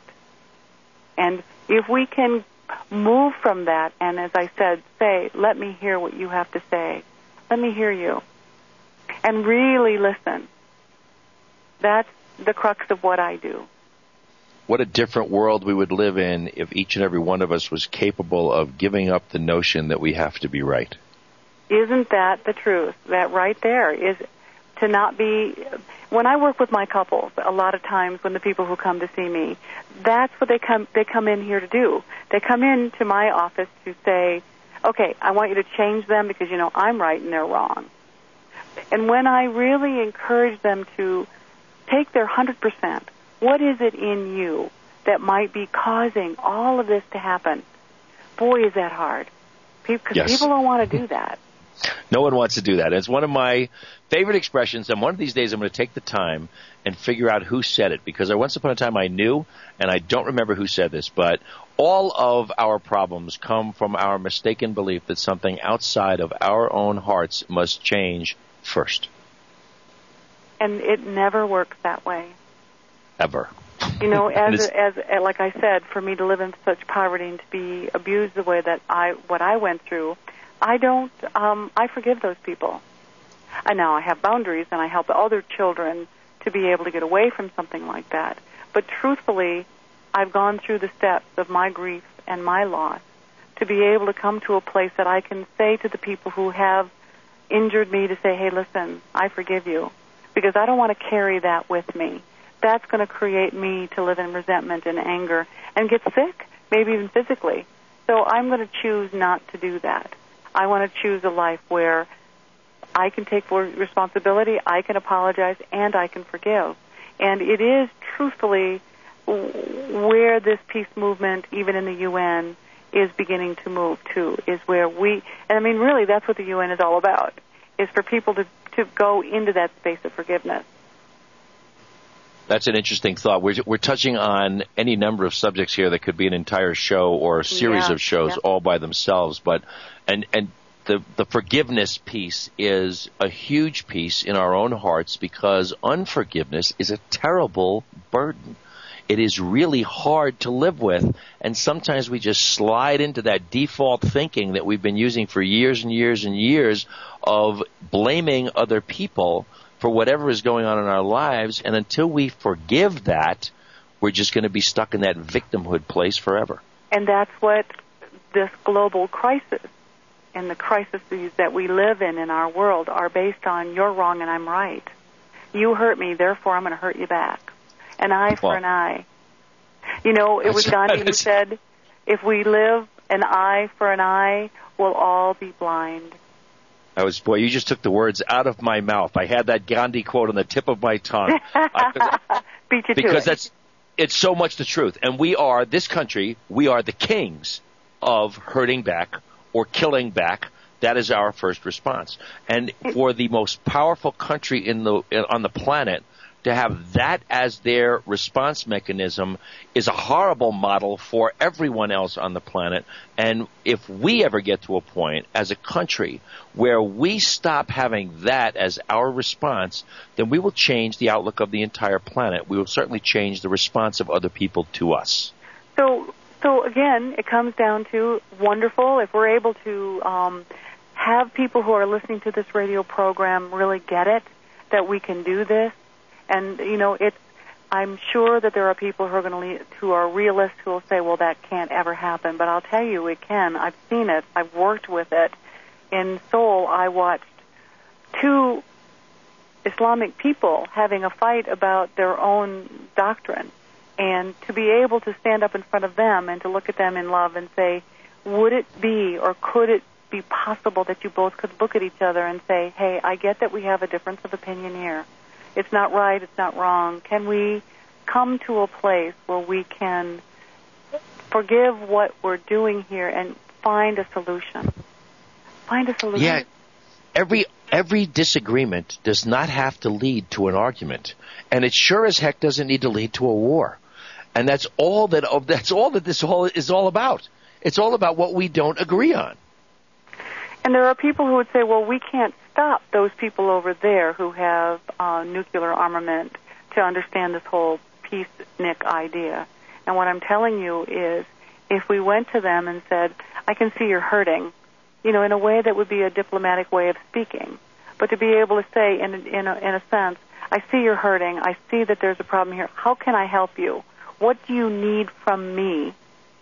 Speaker 6: And if we can move from that and, as I said, say, let me hear what you have to say. Let me hear you. And really listen. That's the crux of what I do.
Speaker 2: What a different world we would live in if each and every one of us was capable of giving up the notion that we have to be right.
Speaker 6: Isn't that the truth? That right there is to not be... When I work with my couples, a lot of times when the people who come to see me, that's what they come they come in here to do. They come into my office to say, okay, I want you to change them because, you know, I'm right and they're wrong. And when I really encourage them to take their one hundred percent, what is it in you that might be causing all of this to happen? Boy, is that hard. Because
Speaker 2: Yes.
Speaker 6: people don't want to do that.
Speaker 2: No one wants to do that. It's one of my favorite expressions, and one of these days I'm going to take the time and figure out who said it, because I, once upon a time I knew, and I don't remember who said this, but all of our problems come from our mistaken belief that something outside of our own hearts must change first.
Speaker 6: And it never works that way.
Speaker 2: Ever.
Speaker 6: You know,
Speaker 2: And
Speaker 6: as,
Speaker 2: it's-
Speaker 6: as like I said, for me to live in such poverty and to be abused the way that I, what I went through, I don't, um, I forgive those people. I now I have boundaries and I help other children to be able to get away from something like that. But truthfully, I've gone through the steps of my grief and my loss to be able to come to a place that I can say to the people who have injured me to say, hey, listen, I forgive you, because I don't want to carry that with me. That's going to create me to live in resentment and anger and get sick, maybe even physically. So I'm going to choose not to do that. I want to choose a life where I can take full responsibility, I can apologize, and I can forgive. And it is truthfully where this peace movement, even in the U N, is beginning to move to, is where we, and I mean, really, that's what the U N is all about, is for people to, to go into that space of forgiveness.
Speaker 2: That's an interesting thought. We're, we're touching on any number of subjects here that could be an entire show or a series
Speaker 6: Yeah,
Speaker 2: of shows
Speaker 6: yeah.
Speaker 2: all by themselves. But and and the the forgiveness piece is a huge piece in our own hearts, because unforgiveness is a terrible burden. It is really hard to live with, and sometimes we just slide into that default thinking that we've been using for years and years and years of blaming other people for whatever is going on in our lives, and until we forgive that, we're just going to be stuck in that victimhood place forever.
Speaker 6: And that's what this global crisis and the crises that we live in in our world are based on. You're wrong and I'm right. You hurt me, therefore I'm going to hurt you back. An eye for
Speaker 2: Well,
Speaker 6: an eye. You know, it was
Speaker 2: That's-
Speaker 6: Gandhi who
Speaker 2: that's-
Speaker 6: said, if we live an eye for an eye, we'll all be blind.
Speaker 2: I was, boy, you just took the words out of my mouth. I had that Gandhi quote on the tip of my tongue. I,
Speaker 6: Beat you to
Speaker 2: because
Speaker 6: it.
Speaker 2: that's, it's so much the truth. And we are, this country, we are the kings of hurting back or killing back. That is our first response. And for the most powerful country in the on the planet to have that as their response mechanism is a horrible model for everyone else on the planet. And if we ever get to a point as a country where we stop having that as our response, then we will change the outlook of the entire planet. We will certainly change the response of other people to us.
Speaker 6: So, so again, it comes down to wonderful if we're able to um, have people who are listening to this radio program really get it, that we can do this. And, you know, it's, I'm sure that there are people who are going to, who are realists who will say, well, that can't ever happen. But I'll tell you, it can. I've seen it. I've worked with it. In Seoul, I watched two Islamic people having a fight about their own doctrine. And to be able to stand up in front of them and to look at them in love and say, would it be or could it be possible that you both could look at each other and say, hey, I get that we have a difference of opinion here. It's not right, it's not wrong. Can we come to a place where we can forgive what we're doing here and find a solution? Find a solution.
Speaker 2: Yeah, every every disagreement does not have to lead to an argument, and it sure as heck doesn't need to lead to a war. And that's all that that's all that this whole is all about. It's all about what we don't agree on.
Speaker 6: And there are people who would say, well, we can't stop those people over there who have uh, nuclear armament to understand this whole peacenik idea. And what I'm telling you is, if we went to them and said, I can see you're hurting, you know, in a way that would be a diplomatic way of speaking, but to be able to say, in, in, a, in a sense, I see you're hurting, I see that there's a problem here, how can I help you? What do you need from me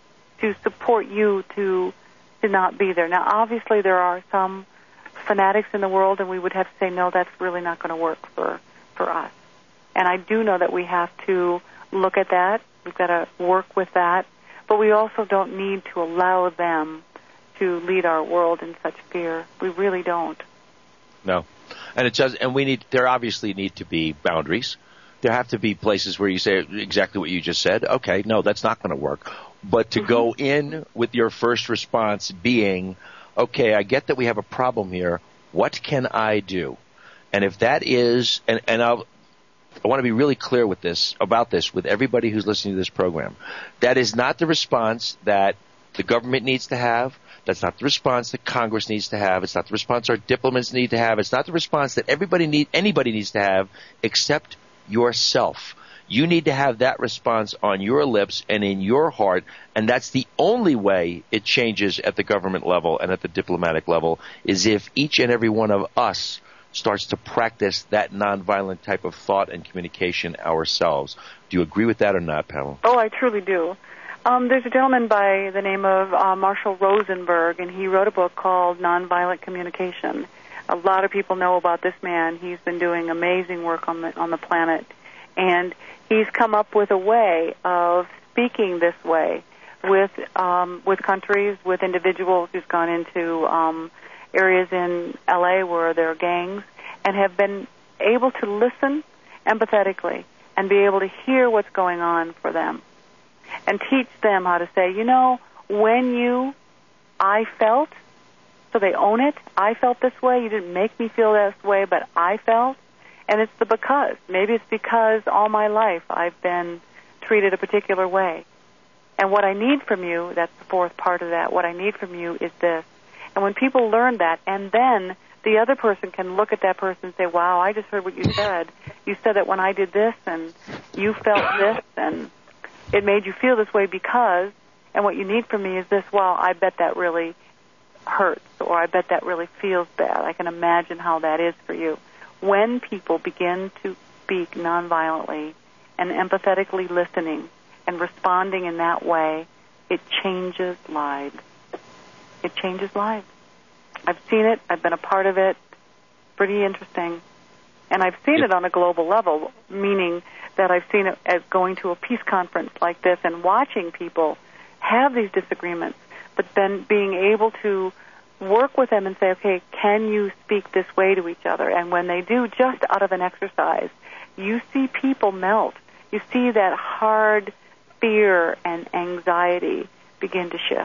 Speaker 6: to support you to to not be there? Now, obviously, there are some fanatics in the world, and we would have to say, no, that's really not going to work for, for us. And I do know that we have to look at that. We've got to work with that. But we also don't need to allow them to lead our world in such fear. We really don't.
Speaker 2: No. And it does, and we need, there obviously need to be boundaries. There have to be places where you say exactly what you just said. Okay, no, that's not going to work. But to mm-hmm. go in with your first response being, okay, I get that we have a problem here. What can I do? And if that is, and, and I'll, I want to be really clear with this, about this, with everybody who's listening to this program. That is not the response that the government needs to have. That's not the response that Congress needs to have. It's not the response our diplomats need to have. It's not the response that everybody need, anybody needs to have except yourself. You need to have that response on your lips and in your heart, and that's the only way it changes at the government level and at the diplomatic level, is if each and every one of us starts to practice that nonviolent type of thought and communication ourselves. Do you agree with that or not, Pamela?
Speaker 6: Oh, I truly do. Um, there's a gentleman by the name of uh, Marshall Rosenberg, and he wrote a book called Nonviolent Communication. A lot of people know about this man. He's been doing amazing work on the on the planet, and he's come up with a way of speaking this way with um, with countries, with individuals. He's gone into um, areas in L A where there are gangs, and have been able to listen empathetically and be able to hear what's going on for them, and teach them how to say, you know, when you, I felt, so they own it. I felt this way. You didn't make me feel this way, but I felt. And it's the because. Maybe it's because all my life I've been treated a particular way. And what I need from you, that's the fourth part of that, what I need from you is this. And when people learn that, and then the other person can look at that person and say, wow, I just heard what you said. You said that when I did this, and you felt this, and it made you feel this way because, and what you need from me is this, wow, I bet that really hurts, or I bet that really feels bad. I can imagine how that is for you. When people begin to speak nonviolently and empathetically listening and responding in that way, it changes lives. It changes lives. I've seen it. I've been a part of it. Pretty interesting. And I've seen it on a global level, meaning that I've seen it as going to a peace conference like this and watching people have these disagreements, but then being able to work with them and say, okay, can you speak this way to each other? And when they do, just out of an exercise, you see people melt. You see that hard fear and anxiety begin to shift.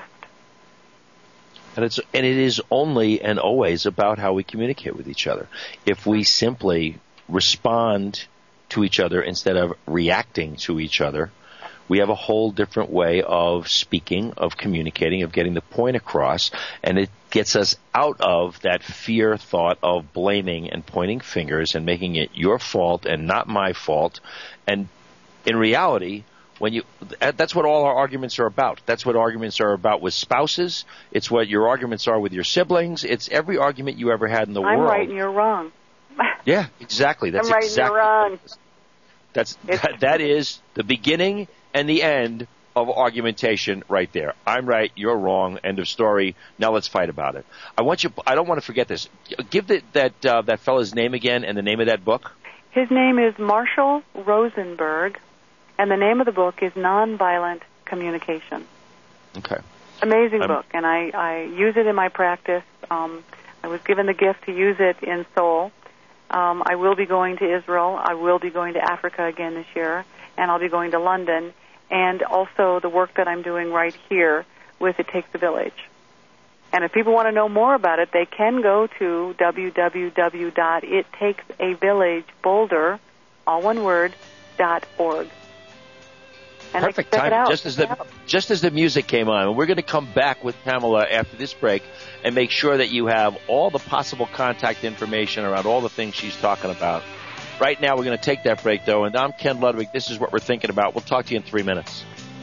Speaker 2: And it's and it is only and always about how we communicate with each other. If we simply respond to each other instead of reacting to each other, we have a whole different way of speaking, of communicating, of getting the point across, and it gets us out of that fear thought of blaming and pointing fingers and making it your fault and not my fault. And in reality, when you, that's what all our arguments are about. That's what arguments are about with spouses. It's what your arguments are with your siblings. It's every argument you ever had in the
Speaker 6: I'm
Speaker 2: world.
Speaker 6: I'm right and you're wrong.
Speaker 2: Yeah, exactly. That's
Speaker 6: I'm right
Speaker 2: exactly.
Speaker 6: and you're wrong.
Speaker 2: That's that, that is the beginning and the end of argumentation right there. I'm right, you're wrong. End of story. Now let's fight about it. I want you. I don't want to forget this. Give the, that uh, that fellow's name again and the name of that book.
Speaker 6: His name is Marshall Rosenberg, and the name of the book is Nonviolent Communication.
Speaker 2: Okay.
Speaker 6: Amazing
Speaker 2: um,
Speaker 6: book, and I, I use it in my practice. Um, I was given the gift to use it in Seoul. Um, I will be going to Israel. I will be going to Africa again this year, and I'll be going to London, and also the work that I'm doing right here with It Takes a Village. And if people want to know more about it, they can go to w w w dot it takes a village boulder, all one word, dot org. And
Speaker 2: Perfect time. Just as the just as the music came on, and we're going to come back with Pamela after this break and make sure that you have all the possible contact information around all the things she's talking about. Right now, we're going to take that break, though, and I'm Ken Ludwig. This is what we're thinking about. We'll talk to you in three minutes.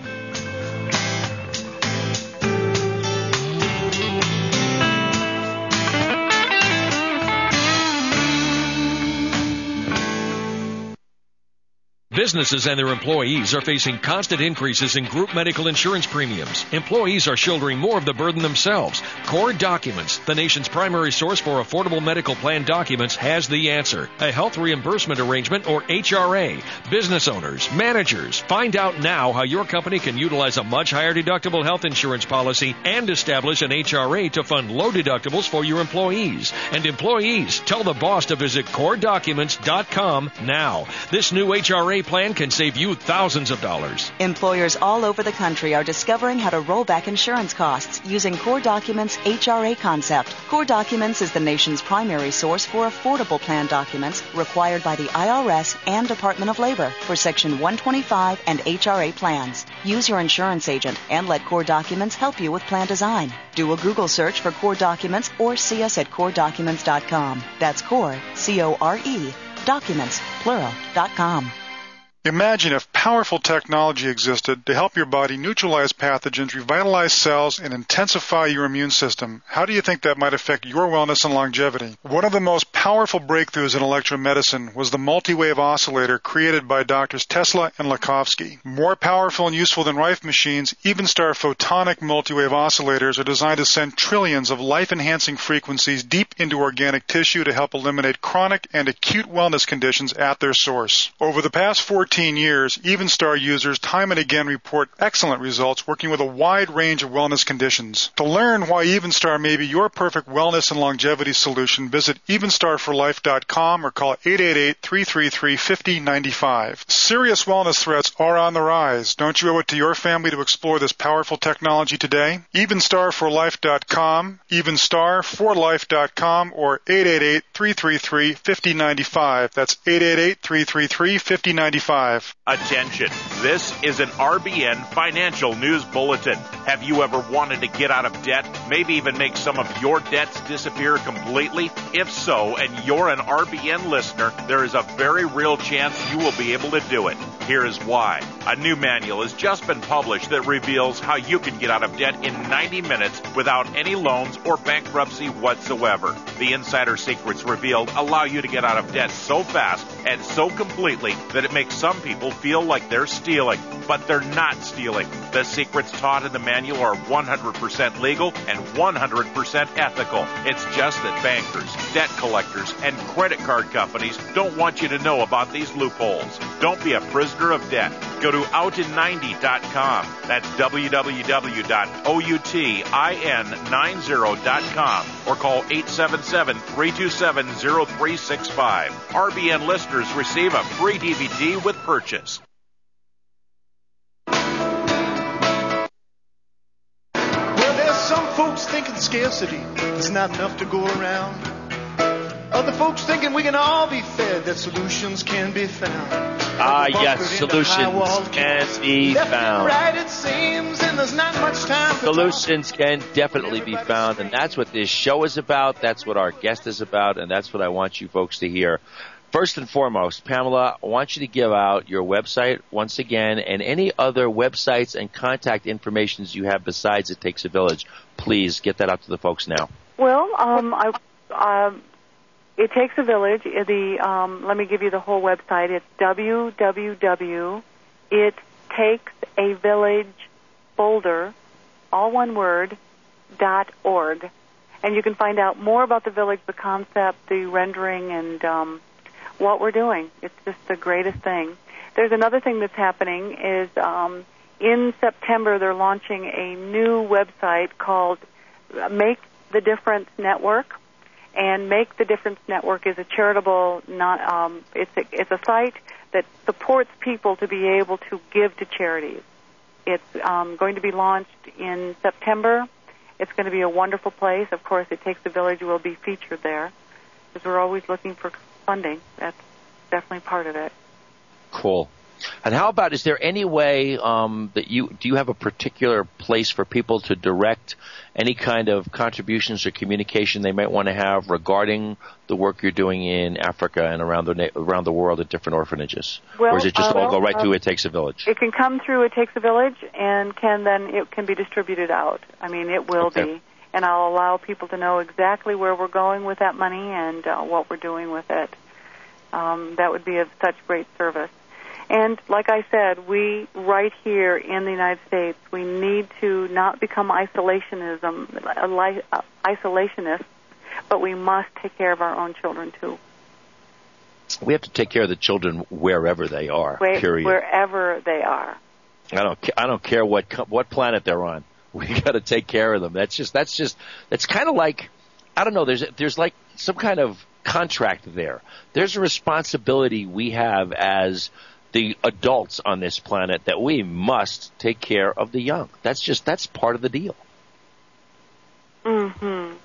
Speaker 16: Businesses and their employees are facing constant increases in group medical insurance premiums. Employees are shouldering more of the burden themselves. Core Documents, the nation's primary source for affordable medical plan documents, has the answer. A health reimbursement arrangement, or H R A. Business owners, managers, find out now how your company can utilize a much higher deductible health insurance policy and establish an H R A to fund low deductibles for your employees. And employees, tell the boss to visit core documents dot com now. This new H R A plan can save you thousands of dollars.
Speaker 9: Employers all over the country are discovering how to roll back insurance costs using Core Documents' H R A concept. Core Documents is the nation's primary source for affordable plan documents required by the I R S and Department of Labor for Section one twenty-five and H R A plans. Use your insurance agent and let Core Documents help you with plan design. Do a Google search for Core Documents or see us at core documents dot com. That's Core, C O R E, documents, plural, dot com.
Speaker 3: Imagine if powerful technology existed to help your body neutralize pathogens, revitalize cells, and intensify your immune system. How do you think that might affect your wellness and longevity? One of the most powerful breakthroughs in electromedicine was the multi-wave oscillator created by Doctors Tesla and Lakhovsky. More powerful and useful than Rife machines, Evenstar photonic multi-wave oscillators are designed to send trillions of life-enhancing frequencies deep into organic tissue to help eliminate chronic and acute wellness conditions at their source. Over the past fourteen years, Evenstar users time and again report excellent results working with a wide range of wellness conditions. To learn why Evenstar may be your perfect wellness and longevity solution, visit evenstar for life dot com or call eight eight eight, three three three, five zero nine five. Serious wellness threats are on the rise. Don't you owe it to your family to explore this powerful technology today? evenstar for life dot com, evenstar for life dot com, or eight eight eight, three three three, five zero nine five. That's eight eight eight, three three three, five zero nine five.
Speaker 17: Attention, this is an R B N financial news bulletin. Have you ever wanted to get out of debt, maybe even make some of your debts disappear completely? If so, and you're an R B N listener, there is a very real chance you will be able to do it. Here is why. A new manual has just been published that reveals how you can get out of debt in ninety minutes without any loans or bankruptcy whatsoever. The insider secrets revealed allow you to get out of debt so fast and so completely that it makes some people feel like they're stealing, but they're not stealing. The secrets taught in the manual are one hundred percent legal and one hundred percent ethical. It's just that bankers, debt collectors, and credit card companies don't want you to know about these loopholes. Don't be a prisoner of debt. Go to out in ninety dot com. That's w w w dot outin ninety dot com or call eight seven seven, three two seven, zero three six five. R B N listeners receive a free D V D with purchase.
Speaker 1: Well, there's some folks thinking scarcity is not enough to go around. Other folks thinking we can all be fed, that solutions can be found.
Speaker 2: Ah, yes, solutions can be found.
Speaker 1: Right, it seems, and there's not much time for
Speaker 2: Solutions can definitely be found, and that's what this show is about. That's what our guest is about, and that's what I want you folks to hear. First and foremost, Pamela, I want you to give out your website once again and any other websites and contact informations you have besides It Takes a Village. Please get that out to the folks now.
Speaker 6: Well, um, I, um, It Takes a Village. The um, let me give you the whole website. It's w w w dot it takes a village boulder, all one word, dot org. And you can find out more about the village, the concept, the rendering, and um, what we're doing. It's just the greatest thing. There's another thing that's happening is um, in September they're launching a new website called Make the Difference Network. And Make the Difference Network is a charitable, not um, it's a, it's a site that supports people to be able to give to charities. It's um, going to be launched in September. It's going to be a wonderful place. Of course, It Takes a Village will be featured there because we're always looking for funding. That's definitely part of it.
Speaker 2: Cool. And how about, is there any way um, that you, do you have a particular place for people to direct any kind of contributions or communication they might want to have regarding the work you're doing in Africa and around the around the world at different orphanages?
Speaker 6: Well,
Speaker 2: or is it just
Speaker 6: uh,
Speaker 2: all go right
Speaker 6: uh,
Speaker 2: through It Takes a Village?
Speaker 6: It can come through It Takes a Village and can then it can be distributed out. I mean, it will
Speaker 2: Okay.
Speaker 6: be. And I'll allow people to know exactly where we're going with that money and uh, what we're doing with it. Um, that would be of such great service. And like I said, we right here in the United States, we need to not become isolationism, uh, isolationists, but we must take care of our own children too.
Speaker 2: We have to take care of the children wherever they are.
Speaker 6: Where,
Speaker 2: period.
Speaker 6: Wherever they are.
Speaker 2: I don't. ca- I don't care what co- what planet they're on. We got to take care of them. That's just. That's just. That's kind of like. I don't know. There's there's like some kind of contract there. There's a responsibility we have as the adults on this planet that we must take care of the young. That's just, that's part of the deal.
Speaker 6: Mm-hmm.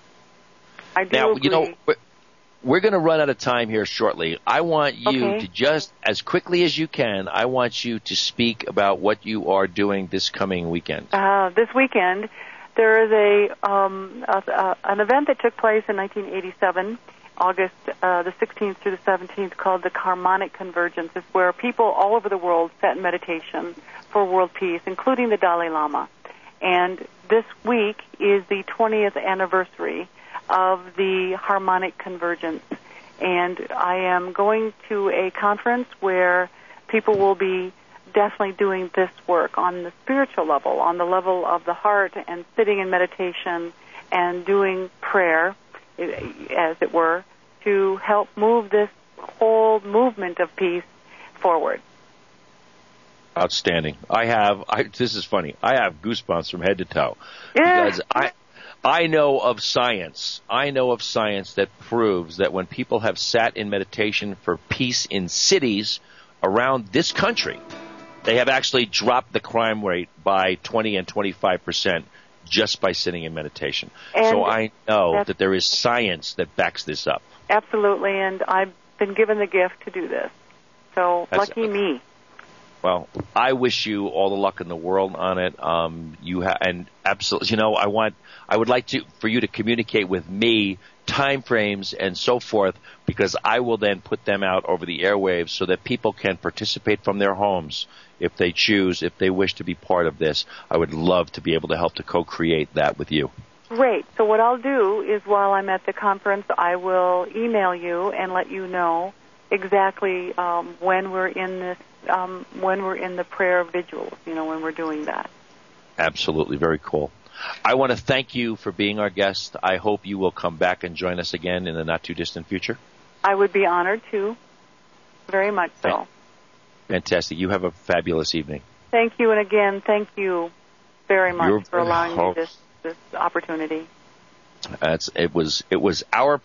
Speaker 6: I do
Speaker 2: Now,
Speaker 6: agree.
Speaker 2: you know, we're, we're going to run out of time here shortly. I want you
Speaker 6: Okay.
Speaker 2: to just, as quickly as you can, I want you to speak about what you are doing this coming weekend.
Speaker 6: Uh, this weekend, there is a, um, a, a an event that took place in nineteen eighty-seven, August uh, the sixteenth through the seventeenth, called the Harmonic Convergence. It's where people all over the world sat in meditation for world peace, including the Dalai Lama. And this week is the twentieth anniversary of the Harmonic Convergence. And I am going to a conference where people will be definitely doing this work on the spiritual level, on the level of the heart, and sitting in meditation and doing prayer, as it were, to help move this whole movement of peace forward.
Speaker 2: Outstanding. I have, I, this is funny, I have goosebumps from head to toe.
Speaker 6: Yeah.
Speaker 2: Because I, I know of science, I know of science that proves that when people have sat in meditation for peace in cities around this country, they have actually dropped the crime rate by twenty and twenty-five percent just by sitting in meditation.
Speaker 6: And
Speaker 2: so I know that there is
Speaker 6: that's-
Speaker 2: science that backs this up.
Speaker 6: Absolutely, and I've been given the gift to do this. So
Speaker 2: That's-
Speaker 6: lucky me.
Speaker 2: Well, I wish you all the luck in the world on it. Um, you ha- and absolutely, you know, I want, I would like to for you to communicate with me time frames and so forth, because I will then put them out over the airwaves so that people can participate from their homes if they choose, if they wish to be part of this. I would love to be able to help to co-create that with you.
Speaker 6: Great. So what I'll do is while I'm at the conference, I will email you and let you know exactly um, when we're in this, um, when we're in the prayer vigils, you know, when we're doing that.
Speaker 2: Absolutely. Very cool. I want to thank you for being our guest. I hope you will come back and join us again in the not-too-distant future.
Speaker 6: I would be honored to. Very much so.
Speaker 2: Fantastic. You have a fabulous evening.
Speaker 6: Thank you, and again, thank you very much
Speaker 2: You're
Speaker 6: for allowing
Speaker 2: very
Speaker 6: me this, this opportunity.
Speaker 2: That's, it was, it was our